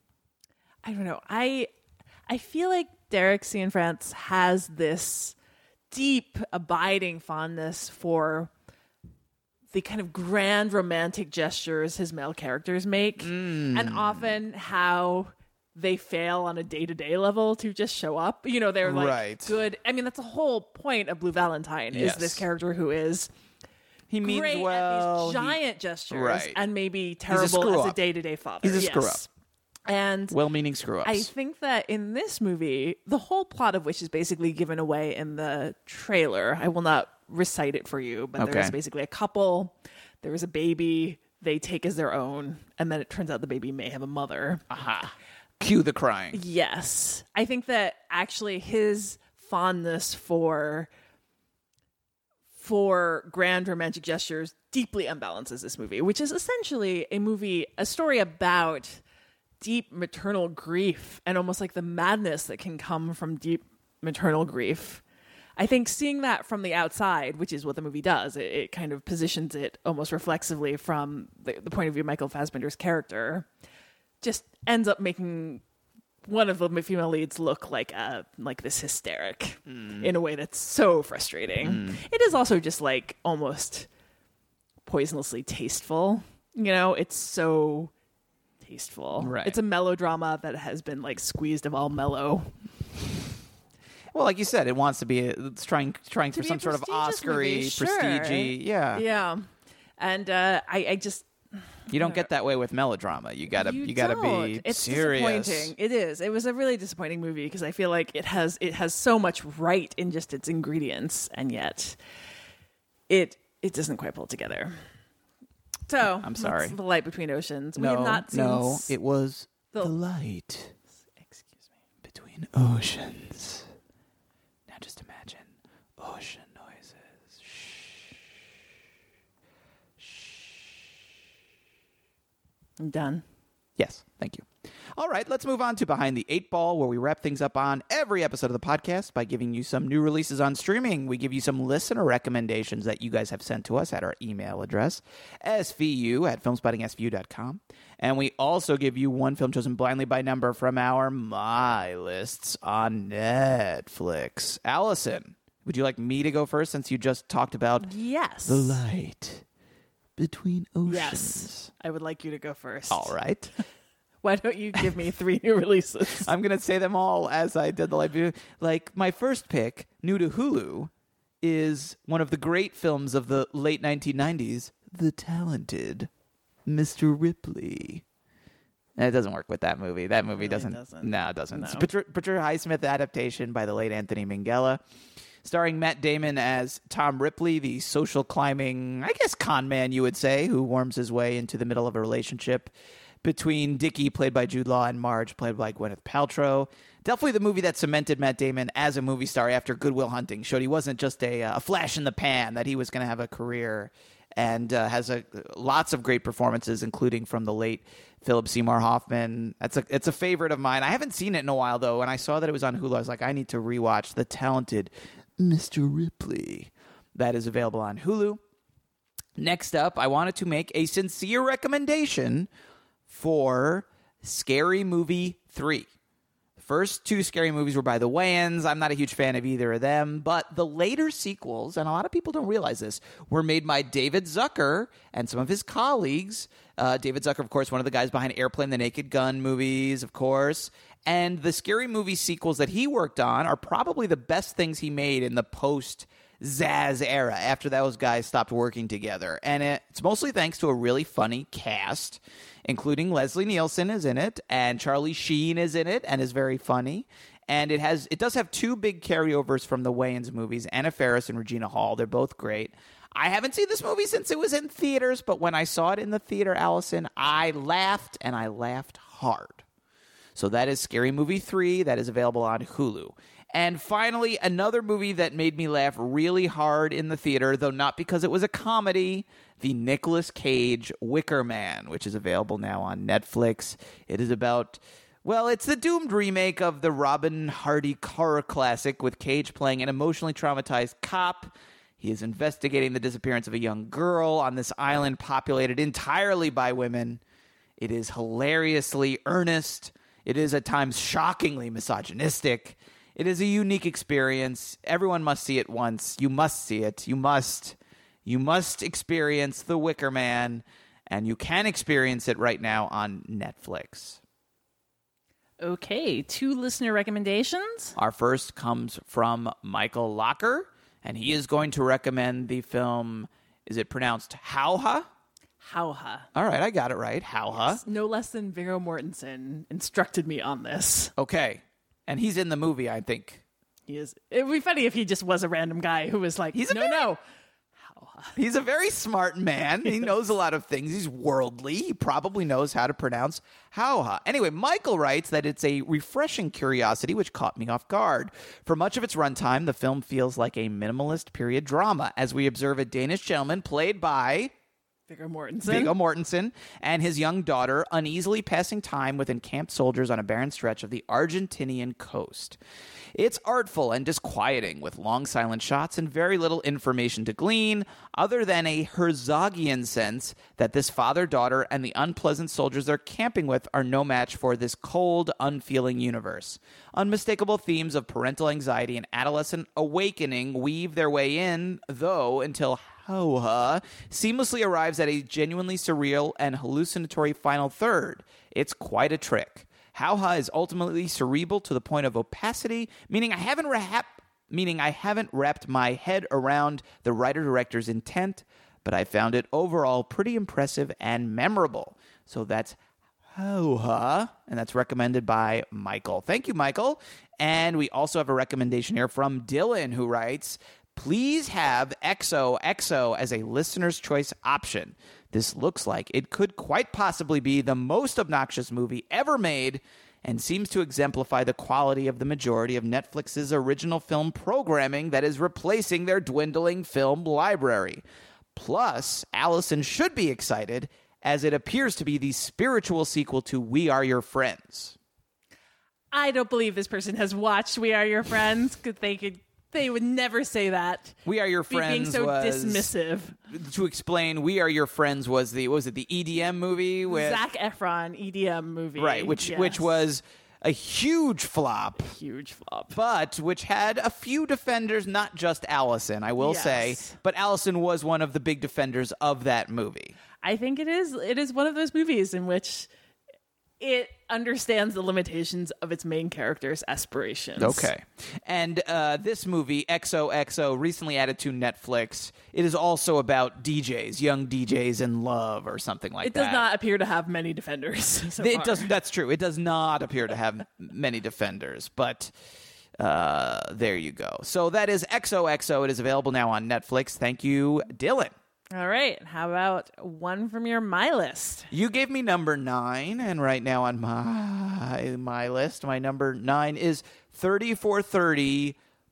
I don't know. I feel like Derek Cianfrance has this deep, abiding fondness for the kind of grand romantic gestures his male characters make, and often how they fail on a day-to-day level to just show up. They're like good. I mean, that's the whole point of Blue Valentine, is this character who is he means great well, at these giant gestures and maybe terrible as a day-to-day father. He's a screw-up. And well-meaning screw-ups. I think that in this movie, the whole plot of which is basically given away in the trailer. I will not recite it for you, but there's basically a couple. There is a baby they take as their own, and then it turns out the baby may have a mother. Aha. Cue the crying. Yes. I think that actually his fondness for grand romantic gestures deeply unbalances this movie, which is essentially a story about deep maternal grief and almost like the madness that can come from deep maternal grief. I think seeing that from the outside, which is what the movie does, it kind of positions it almost reflexively from the point of view of Michael Fassbender's character, just ends up making one of the female leads look like this hysteric in a way that's so frustrating. It is also just like almost poisonously tasteful. It's so tasteful. Right. It's a melodrama that has been like squeezed of all mellow. Well, like you said, it wants to be. It's trying for be some a sort of prestigious Oscar-y, movie, sure. prestige-y. Yeah. Yeah. And I just You don't get that way with melodrama. You gotta be it's serious. disappointing. It is. It was a really disappointing movie because I feel like it has so much right in just its ingredients, and yet it doesn't quite pull together. So I'm sorry. that's The Light Between Oceans. We No, have not seen no, it was the- the light Excuse me. between oceans. Now just imagine ocean noises. I'm done. Yes, thank you. All right, let's move on to Behind the Eight Ball, where we wrap things up on every episode of the podcast by giving you some new releases on streaming. We give you some listener recommendations that you guys have sent to us at our email address, svu@filmspottingsvu.com. And we also give you one film chosen blindly by number from our My Lists on Netflix. Allison, would you like me to go first since you just talked about Yes. the light between oceans? Yes. I would like you to go first. All right. Why don't you give me 3 new releases? I'm going to say them all as I did the live view. Like, my first pick, new to Hulu, is one of the great films of the late 1990s, The Talented Mr. Ripley. It doesn't work with that movie. That movie doesn't. No, it doesn't. No. It's Patricia Highsmith adaptation by the late Anthony Minghella, starring Matt Damon as Tom Ripley, the social climbing, I guess, con man, you would say, who worms his way into the middle of a relationship between Dickie, played by Jude Law, and Marge, played by Gwyneth Paltrow. Definitely the movie that cemented Matt Damon as a movie star after Good Will Hunting. Showed he wasn't just a flash in the pan, that he was going to have a career, and has lots of great performances, including from the late Philip Seymour Hoffman. It's a favorite of mine. I haven't seen it in a while, though. When I saw that it was on Hulu, I was like, I need to rewatch The Talented Mr. Ripley. That is available on Hulu. Next up, I wanted to make a sincere recommendation for Scary Movie 3. The first 2 Scary movies were by the Wayans. I'm not a huge fan of either of them, but the later sequels, and a lot of people don't realize this, were made by David Zucker and some of his colleagues. David Zucker, of course, one of the guys behind Airplane, the Naked Gun movies, of course. And the Scary Movie sequels that he worked on are probably the best things he made in the post-Zaz era, after those guys stopped working together. And it's mostly thanks to a really funny cast, including Leslie Nielsen is in it, and Charlie Sheen is in it, and is very funny. And it does have 2 big carryovers from the Wayans movies, Anna Faris and Regina Hall. They're both great. I haven't seen this movie since it was in theaters, but when I saw it in the theater, Allison, I laughed, and I laughed hard. So that is Scary Movie 3. That is available on Hulu. And finally, another movie that made me laugh really hard in the theater, though not because it was a comedy, the Nicolas Cage Wicker Man, which is available now on Netflix. It is about, well, it's the doomed remake of the Robin Hardy horror classic, with Cage playing an emotionally traumatized cop. He is investigating the disappearance of a young girl on this island populated entirely by women. It is hilariously earnest. It is at times shockingly misogynistic. It is a unique experience. Everyone must see it once. You must see it. You must experience The Wicker Man, and you can experience it right now on Netflix. Okay, 2 listener recommendations. Our first comes from Michael Locker, and he is going to recommend the film, is it pronounced Hauha? Hauha. All right, I got it right. Hauha. No less than Viggo Mortensen instructed me on this. Okay. And he's in the movie, I think. He is. It would be funny if he just was a random guy who was like, He's a very smart man. He knows a lot of things. He's worldly. He probably knows how to pronounce Hauha. Anyway, Michael writes that it's a refreshing curiosity which caught me off guard. For much of its runtime, the film feels like a minimalist period drama as we observe a Danish gentleman played by Viggo Mortensen, and his young daughter uneasily passing time with encamped soldiers on a barren stretch of the Argentinian coast. It's artful and disquieting, with long silent shots and very little information to glean, other than a Herzogian sense that this father-daughter and the unpleasant soldiers they're camping with are no match for this cold, unfeeling universe. Unmistakable themes of parental anxiety and adolescent awakening weave their way in, though, until Hauha seamlessly arrives at a genuinely surreal and hallucinatory final third. It's quite a trick. Hauha is ultimately cerebral to the point of opacity, meaning I haven't wrapped my head around the writer-director's intent, but I found it overall pretty impressive and memorable. So that's Hauha, and that's recommended by Michael. Thank you, Michael. And we also have a recommendation here from Dylan, who writes, please have XOXO as a listener's choice option. This looks like it could quite possibly be the most obnoxious movie ever made and seems to exemplify the quality of the majority of Netflix's original film programming that is replacing their dwindling film library. Plus, Allison should be excited, as it appears to be the spiritual sequel to We Are Your Friends. I don't believe this person has watched We Are Your Friends, because they would never say that. We Are Your Friends being so was dismissive. To explain, We Are Your Friends was the EDM movie with Zac Efron EDM movie, right? Which was a huge flop, but which had a few defenders, not just Allison, I will say, but Allison was one of the big defenders of that movie. I think it is one of those movies in which it understands the limitations of its main character's aspirations. Okay. And this movie, XOXO, recently added to Netflix. It is also about DJs, young DJs in love or something like that. It does not appear to have many defenders so far. That's true. It does not appear to have many defenders, but there you go. So that is XOXO. It is available now on Netflix. Thank you, Dylan. All right. How about one from your My List? You gave me number 9, and right now on my list, my number 9 is 30 for 30,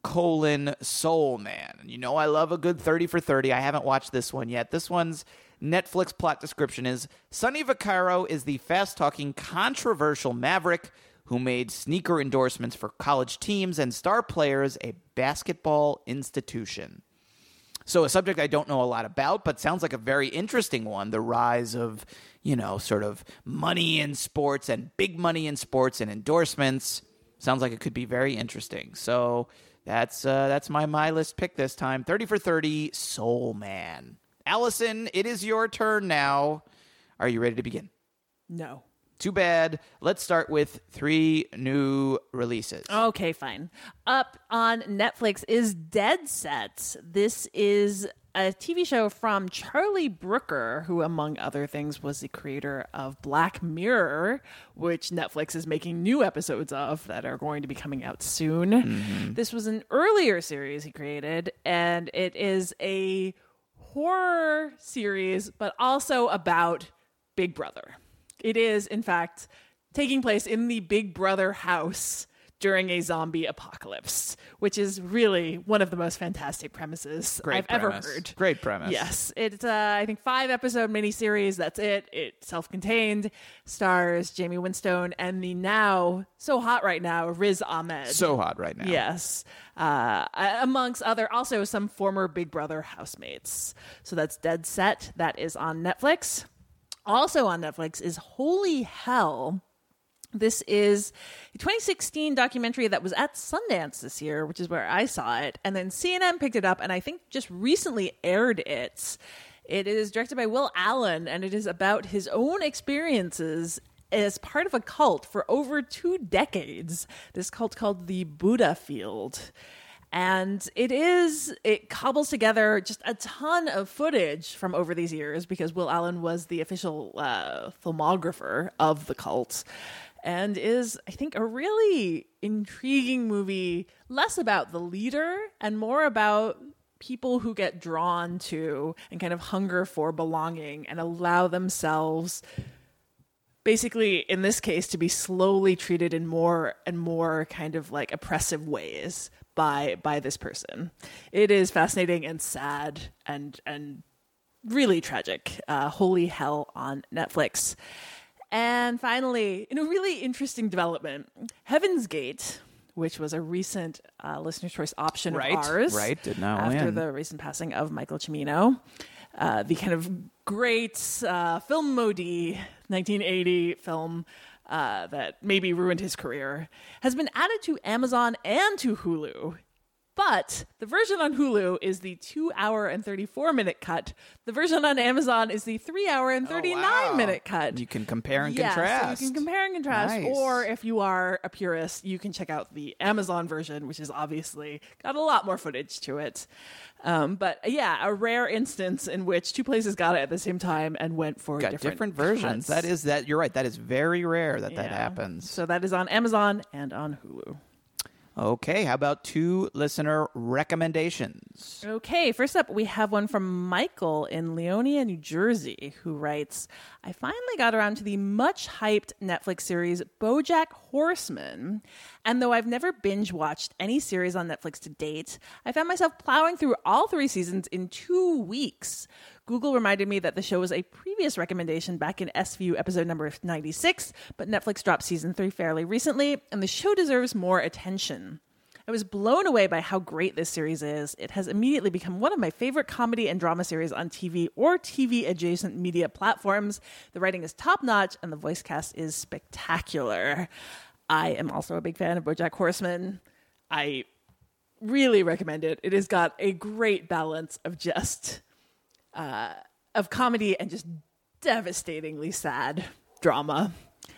Soul Man. You know I love a good 30 for 30. I haven't watched this one yet. This one's Netflix plot description is, Sonny Vaccaro is the fast-talking, controversial maverick who made sneaker endorsements for college teams and star players a basketball institution. So a subject I don't know a lot about, but sounds like a very interesting one. The rise of, sort of money in sports and big money in sports and endorsements. Sounds like it could be very interesting. So that's my list pick this time. 30 for 30, Soul Man. Allison, it is your turn now. Are you ready to begin? No. Too bad. Let's start with 3 new releases. Okay, fine. Up on Netflix is Dead Set. This is a TV show from Charlie Brooker, who, among other things, was the creator of Black Mirror, which Netflix is making new episodes of that are going to be coming out soon. Mm-hmm. This was an earlier series he created, and it is a horror series, but also about Big Brother. It is, in fact, taking place in the Big Brother house during a zombie apocalypse, which is really one of the most fantastic premises I've ever heard. Great premise. Yes. It's, I think, 5-episode miniseries. That's it. It's self-contained. Stars Jamie Winstone and the now so hot right now, Riz Ahmed. So hot right now. Yes. Amongst other, also some former Big Brother housemates. So that's Dead Set. That is on Netflix. Also on Netflix is Holy Hell. This is a 2016 documentary that was at Sundance this year, which is where I saw it. And then CNN picked it up and I think just recently aired it. It is directed by Will Allen, and it is about his own experiences as part of a cult for over 2 decades. This cult called the Buddha Field. And it cobbles together just a ton of footage from over these years because Will Allen was the official filmographer of the cult, and is, I think, a really intriguing movie, less about the leader and more about people who get drawn to and kind of hunger for belonging and allow themselves, basically, in this case, to be slowly treated in more and more kind of like oppressive ways by this person. It is fascinating and sad and really tragic. Holy Hell on Netflix. And finally, in a really interesting development, Heaven's Gate, which was a recent listener's choice option of ours. Right, did not after win. the recent passing of Michael Cimino. The kind of great film maudit 1980 film that maybe ruined his career, has been added to Amazon and to Hulu. But the version on Hulu is the 2-hour and 34-minute cut. The version on Amazon is the 3-hour and 39-minute cut. You can compare and Yeah, contrast. so you can compare and contrast. Nice. Or if you are a purist, you can check out the Amazon version, which is obviously got a lot more footage to it. But yeah, a rare instance in which two places got it at the same time and went for Got different versions. cuts. You're right. That is very rare that Yeah. happens. So that is on Amazon and on Hulu. Okay, how about 2 listener recommendations? Okay, first up, we have one from Michael in Leonia, New Jersey, who writes, I finally got around to the much-hyped Netflix series BoJack Horseman, and though I've never binge-watched any series on Netflix to date, I found myself plowing through all 3 seasons in 2 weeks. Google reminded me that the show was a previous recommendation back in SVU episode number 96, but Netflix dropped season 3 fairly recently, and the show deserves more attention. I was blown away by how great this series is. It has immediately become one of my favorite comedy and drama series on TV or TV-adjacent media platforms. The writing is top-notch, and the voice cast is spectacular. I am also a big fan of BoJack Horseman. I really recommend it. It has got a great balance of just... of comedy and just devastatingly sad drama.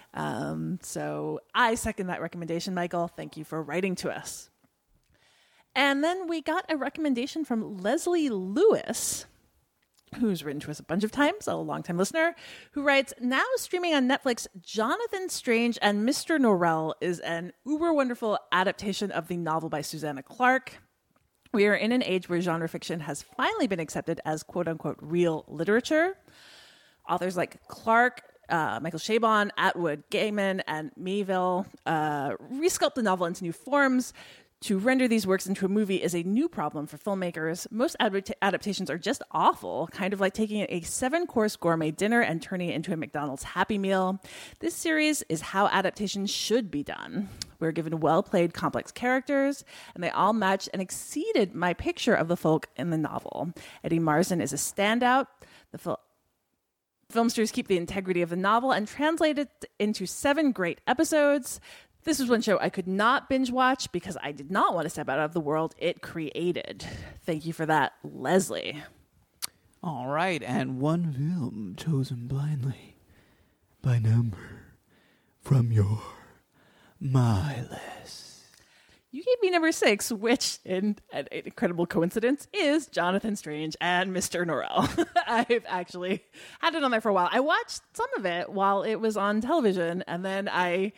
So I second that recommendation, Michael. Thank you for writing to us. And then we got a recommendation from Leslie Lewis, who's written to us a bunch of times, a longtime listener, who writes, now streaming on Netflix, Jonathan Strange and Mr. Norrell is an uber wonderful adaptation of the novel by Susanna Clarke. We are in an age where genre fiction has finally been accepted as quote-unquote real literature. Authors like Clarke, Michael Chabon, Atwood, Gaiman, and Mayville resculpt the novel into new forms. To render these works into a movie is a new problem for filmmakers. Most adaptations are just awful, kind of like taking a 7-course gourmet dinner and turning it into a McDonald's Happy Meal. This series is how adaptations should be done. We're given well-played, complex characters, and they all matched and exceeded my picture of the folk in the novel. Eddie Marsan is a standout. The filmsters keep the integrity of the novel and translate it into 7 great episodes. This was one show I could not binge watch because I did not want to step out of the world it created. Thank you for that, Leslie. All right, and one film chosen blindly by number from your My List. You gave me number 6, which, in an incredible coincidence, is Jonathan Strange and Mr. Norrell. I've actually had it on there for a while. I watched some of it while it was on television, and then I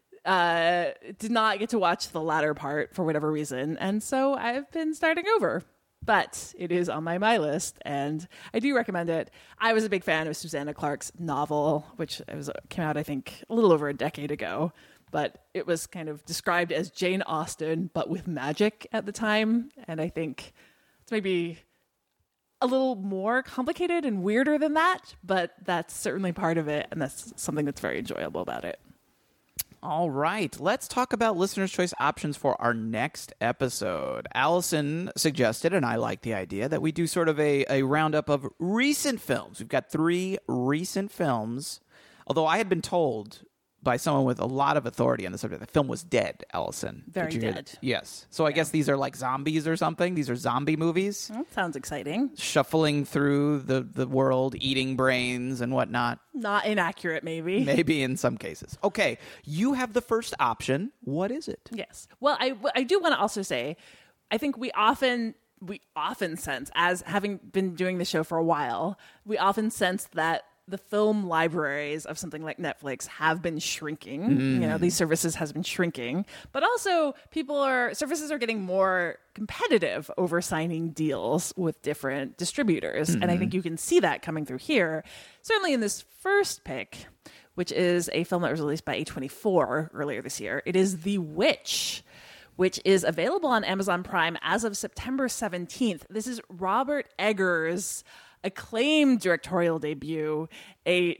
did not get to watch the latter part for whatever reason, and so I've been starting over. But it is on my list, and I do recommend it. I was a big fan of Susanna Clarke's novel, which came out, I think, a little over a decade ago. But it was kind of described as Jane Austen, but with magic at the time. And I think it's maybe a little more complicated and weirder than that, but that's certainly part of it, and that's something that's very enjoyable about it. All right, let's talk about listener's choice options for our next episode. Allison suggested, and I like the idea, that we do sort of a roundup of recent films. We've got 3 recent films, although I had been told by someone with a lot of authority on the subject, the film was dead, Allison. Very Did you hear dead. that? Yes. So I guess these are like zombies or something? These are zombie movies? That sounds exciting. Shuffling through the world, eating brains and whatnot. Not inaccurate, maybe. Maybe in some cases. Okay, you have the first option. What is it? Yes. Well, I do want to also say, I think we often sense, as having been doing the show for a while, we often sense that the film libraries of something like Netflix have been shrinking. You know, these services has been shrinking, but also services are getting more competitive over signing deals with different distributors. And I think you can see that coming through here. Certainly in this first pick, which is a film that was released by A24 earlier this year. It is The Witch, which is available on Amazon Prime as of September 17th. This is Robert Eggers' acclaimed directorial debut, a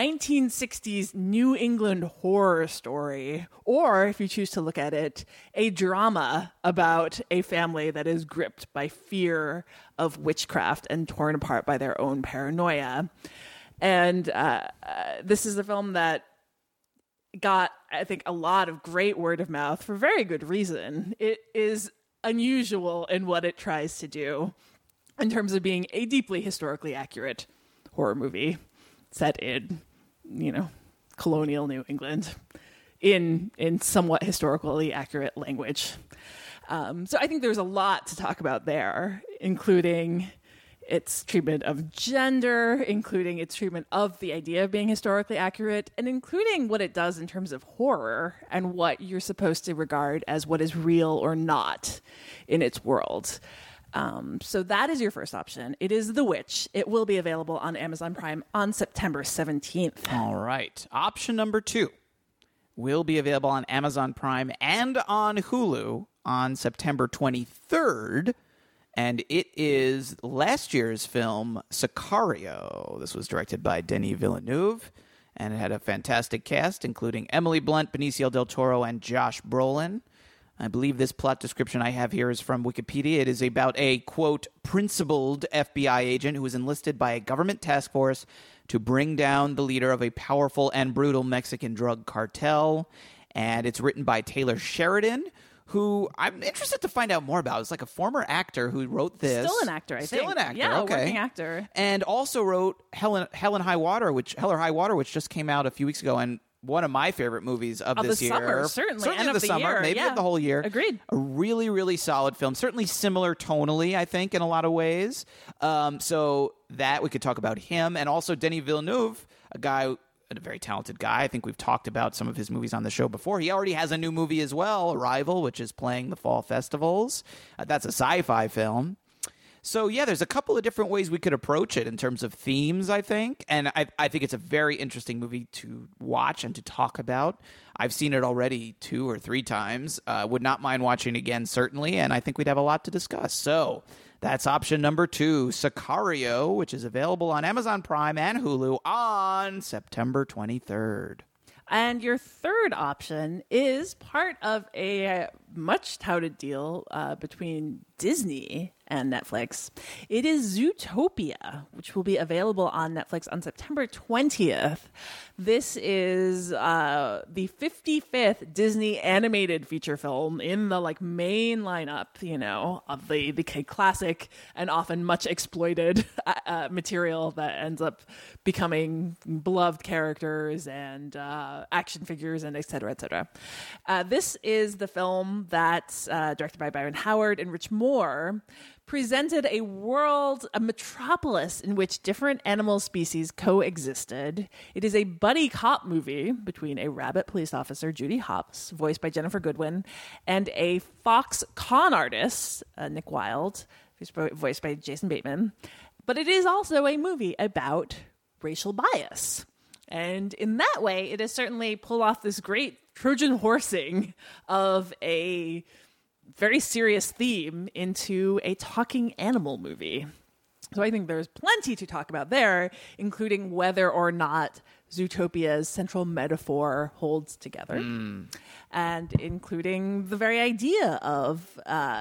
1960s New England horror story, or if you choose to look at it, a drama about a family that is gripped by fear of witchcraft and torn apart by their own paranoia. And this is a film that got, I think, a lot of great word of mouth for very good reason. It is unusual in what it tries to do in terms of being a deeply historically accurate horror movie set in, colonial New England in somewhat historically accurate language. So I think there's a lot to talk about there, including its treatment of gender, including its treatment of the idea of being historically accurate, and including what it does in terms of horror and what you're supposed to regard as what is real or not in its world. So that is your first option. It is The Witch. It will be available on Amazon Prime on September 17th. All right. Option number 2 will be available on Amazon Prime and on Hulu on September 23rd. And it is last year's film, Sicario. This was directed by Denis Villeneuve, and it had a fantastic cast, including Emily Blunt, Benicio del Toro, and Josh Brolin. I believe this plot description I have here is from Wikipedia. It is about a, quote, principled FBI agent who is enlisted by a government task force to bring down the leader of a powerful and brutal Mexican drug cartel. And it's written by Taylor Sheridan, who I'm interested to find out more about. It's like a former actor who wrote this. Still an actor, I think. Still an actor, yeah, okay. A working actor. And also wrote Hell or High Water, which just came out a few weeks ago, and one of my favorite movies of this the year. summer, certainly. And of the summer, year. maybe yeah. of the whole year. Agreed. A really, really solid film. Certainly similar tonally, I think, in a lot of ways. So that we could talk about him, and also Denis Villeneuve, a very talented guy. I think we've talked about some of his movies on the show before. He already has a new movie as well, Arrival, which is playing the fall festivals. That's a sci-fi film. So, yeah, there's a couple of different ways we could approach it in terms of themes, I think. And I think it's a very interesting movie to watch and to talk about. I've seen it already 2 or 3 times. Would not mind watching it again, certainly. And I think we'd have a lot to discuss. So that's option number 2, Sicario, which is available on Amazon Prime and Hulu on September 23rd. And your third option is part of a much touted deal between Disney and Netflix. It is Zootopia, which will be available on Netflix on September 20th. This is the 55th Disney animated feature film in the main lineup, of the classic and often much exploited material that ends up becoming beloved characters and action figures and et cetera, et cetera. This is the film that's directed by Byron Howard and Rich Moore, presented a metropolis in which different animal species coexisted. It is a buddy cop movie between a rabbit police officer, Judy Hopps, voiced by Jennifer Goodwin, and a fox con artist, Nick Wilde, voiced by Jason Bateman. But it is also a movie about racial bias. And in that way, it has certainly pulled off this great Trojan horsing of a very serious theme into a talking animal movie. So I think there's plenty to talk about there, including whether or not Zootopia's central metaphor holds together, and including the very idea of,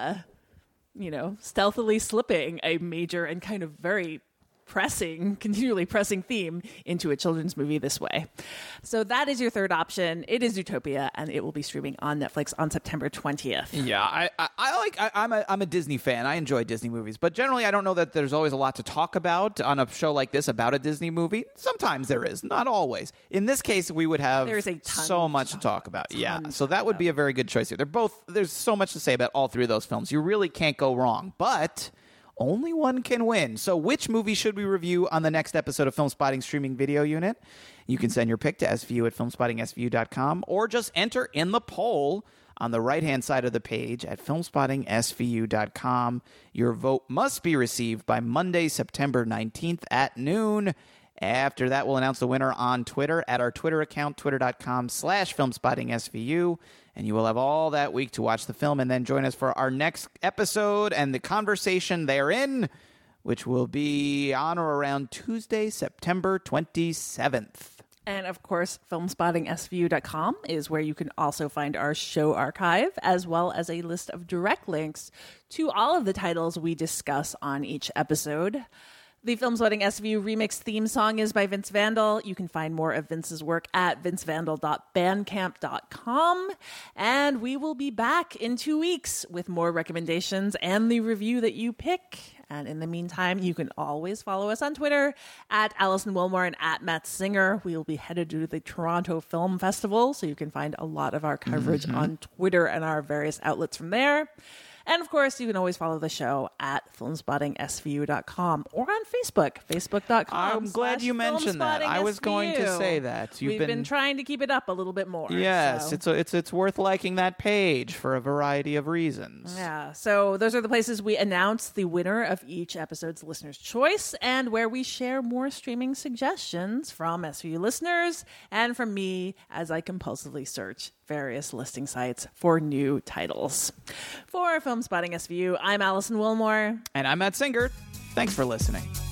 stealthily slipping a major and kind of very continually pressing theme into a children's movie this way. So that is your third option. It is Zootopia, and it will be streaming on Netflix on September 20th. Yeah, I'm a Disney fan. I enjoy Disney movies, but generally I don't know that there's always a lot to talk about on a show like this about a Disney movie. Sometimes there is, not always. In this case, we would have so much to talk about. Yeah, so that would be a very good choice here. There's so much to say about all 3 of those films. You really can't go wrong, but only one can win. So which movie should we review on the next episode of Filmspotting Streaming Video Unit? You can send your pick to SVU at filmspottingsvu.com or just enter in the poll on the right-hand side of the page at filmspottingsvu.com. Your vote must be received by Monday, September 19th at noon. After that, we'll announce the winner on Twitter at our Twitter account, twitter.com/filmspottingsvu. And you will have all that week to watch the film and then join us for our next episode and the conversation therein which will be on or around Tuesday, September 27th. And of course, filmspottingsvu.com is where you can also find our show archive, as well as a list of direct links to all of the titles we discuss on each episode. The Filmspotting SVU remix theme song is by Vince Vandal. You can find more of Vince's work at vincevandal.bandcamp.com. And we will be back in 2 weeks with more recommendations and the review that you pick. And in the meantime, you can always follow us on Twitter at Allison Wilmore and at Matt Singer. We will be headed to the Toronto Film Festival, so you can find a lot of our coverage on Twitter and our various outlets from there. And of course, you can always follow the show at filmspottingsvu.com or on Facebook, facebook.com. I'm glad you mentioned that. I was going to say that. We've been trying to keep it up a little bit more. Yes, so. it's worth liking that page for a variety of reasons. Yeah, so those are the places we announce the winner of each episode's listener's choice and where we share more streaming suggestions from SVU listeners and from me as I compulsively search various listing sites for new titles. For Filmspotting SVU, I'm Allison Wilmore. And I'm Matt Singer. Thanks for listening.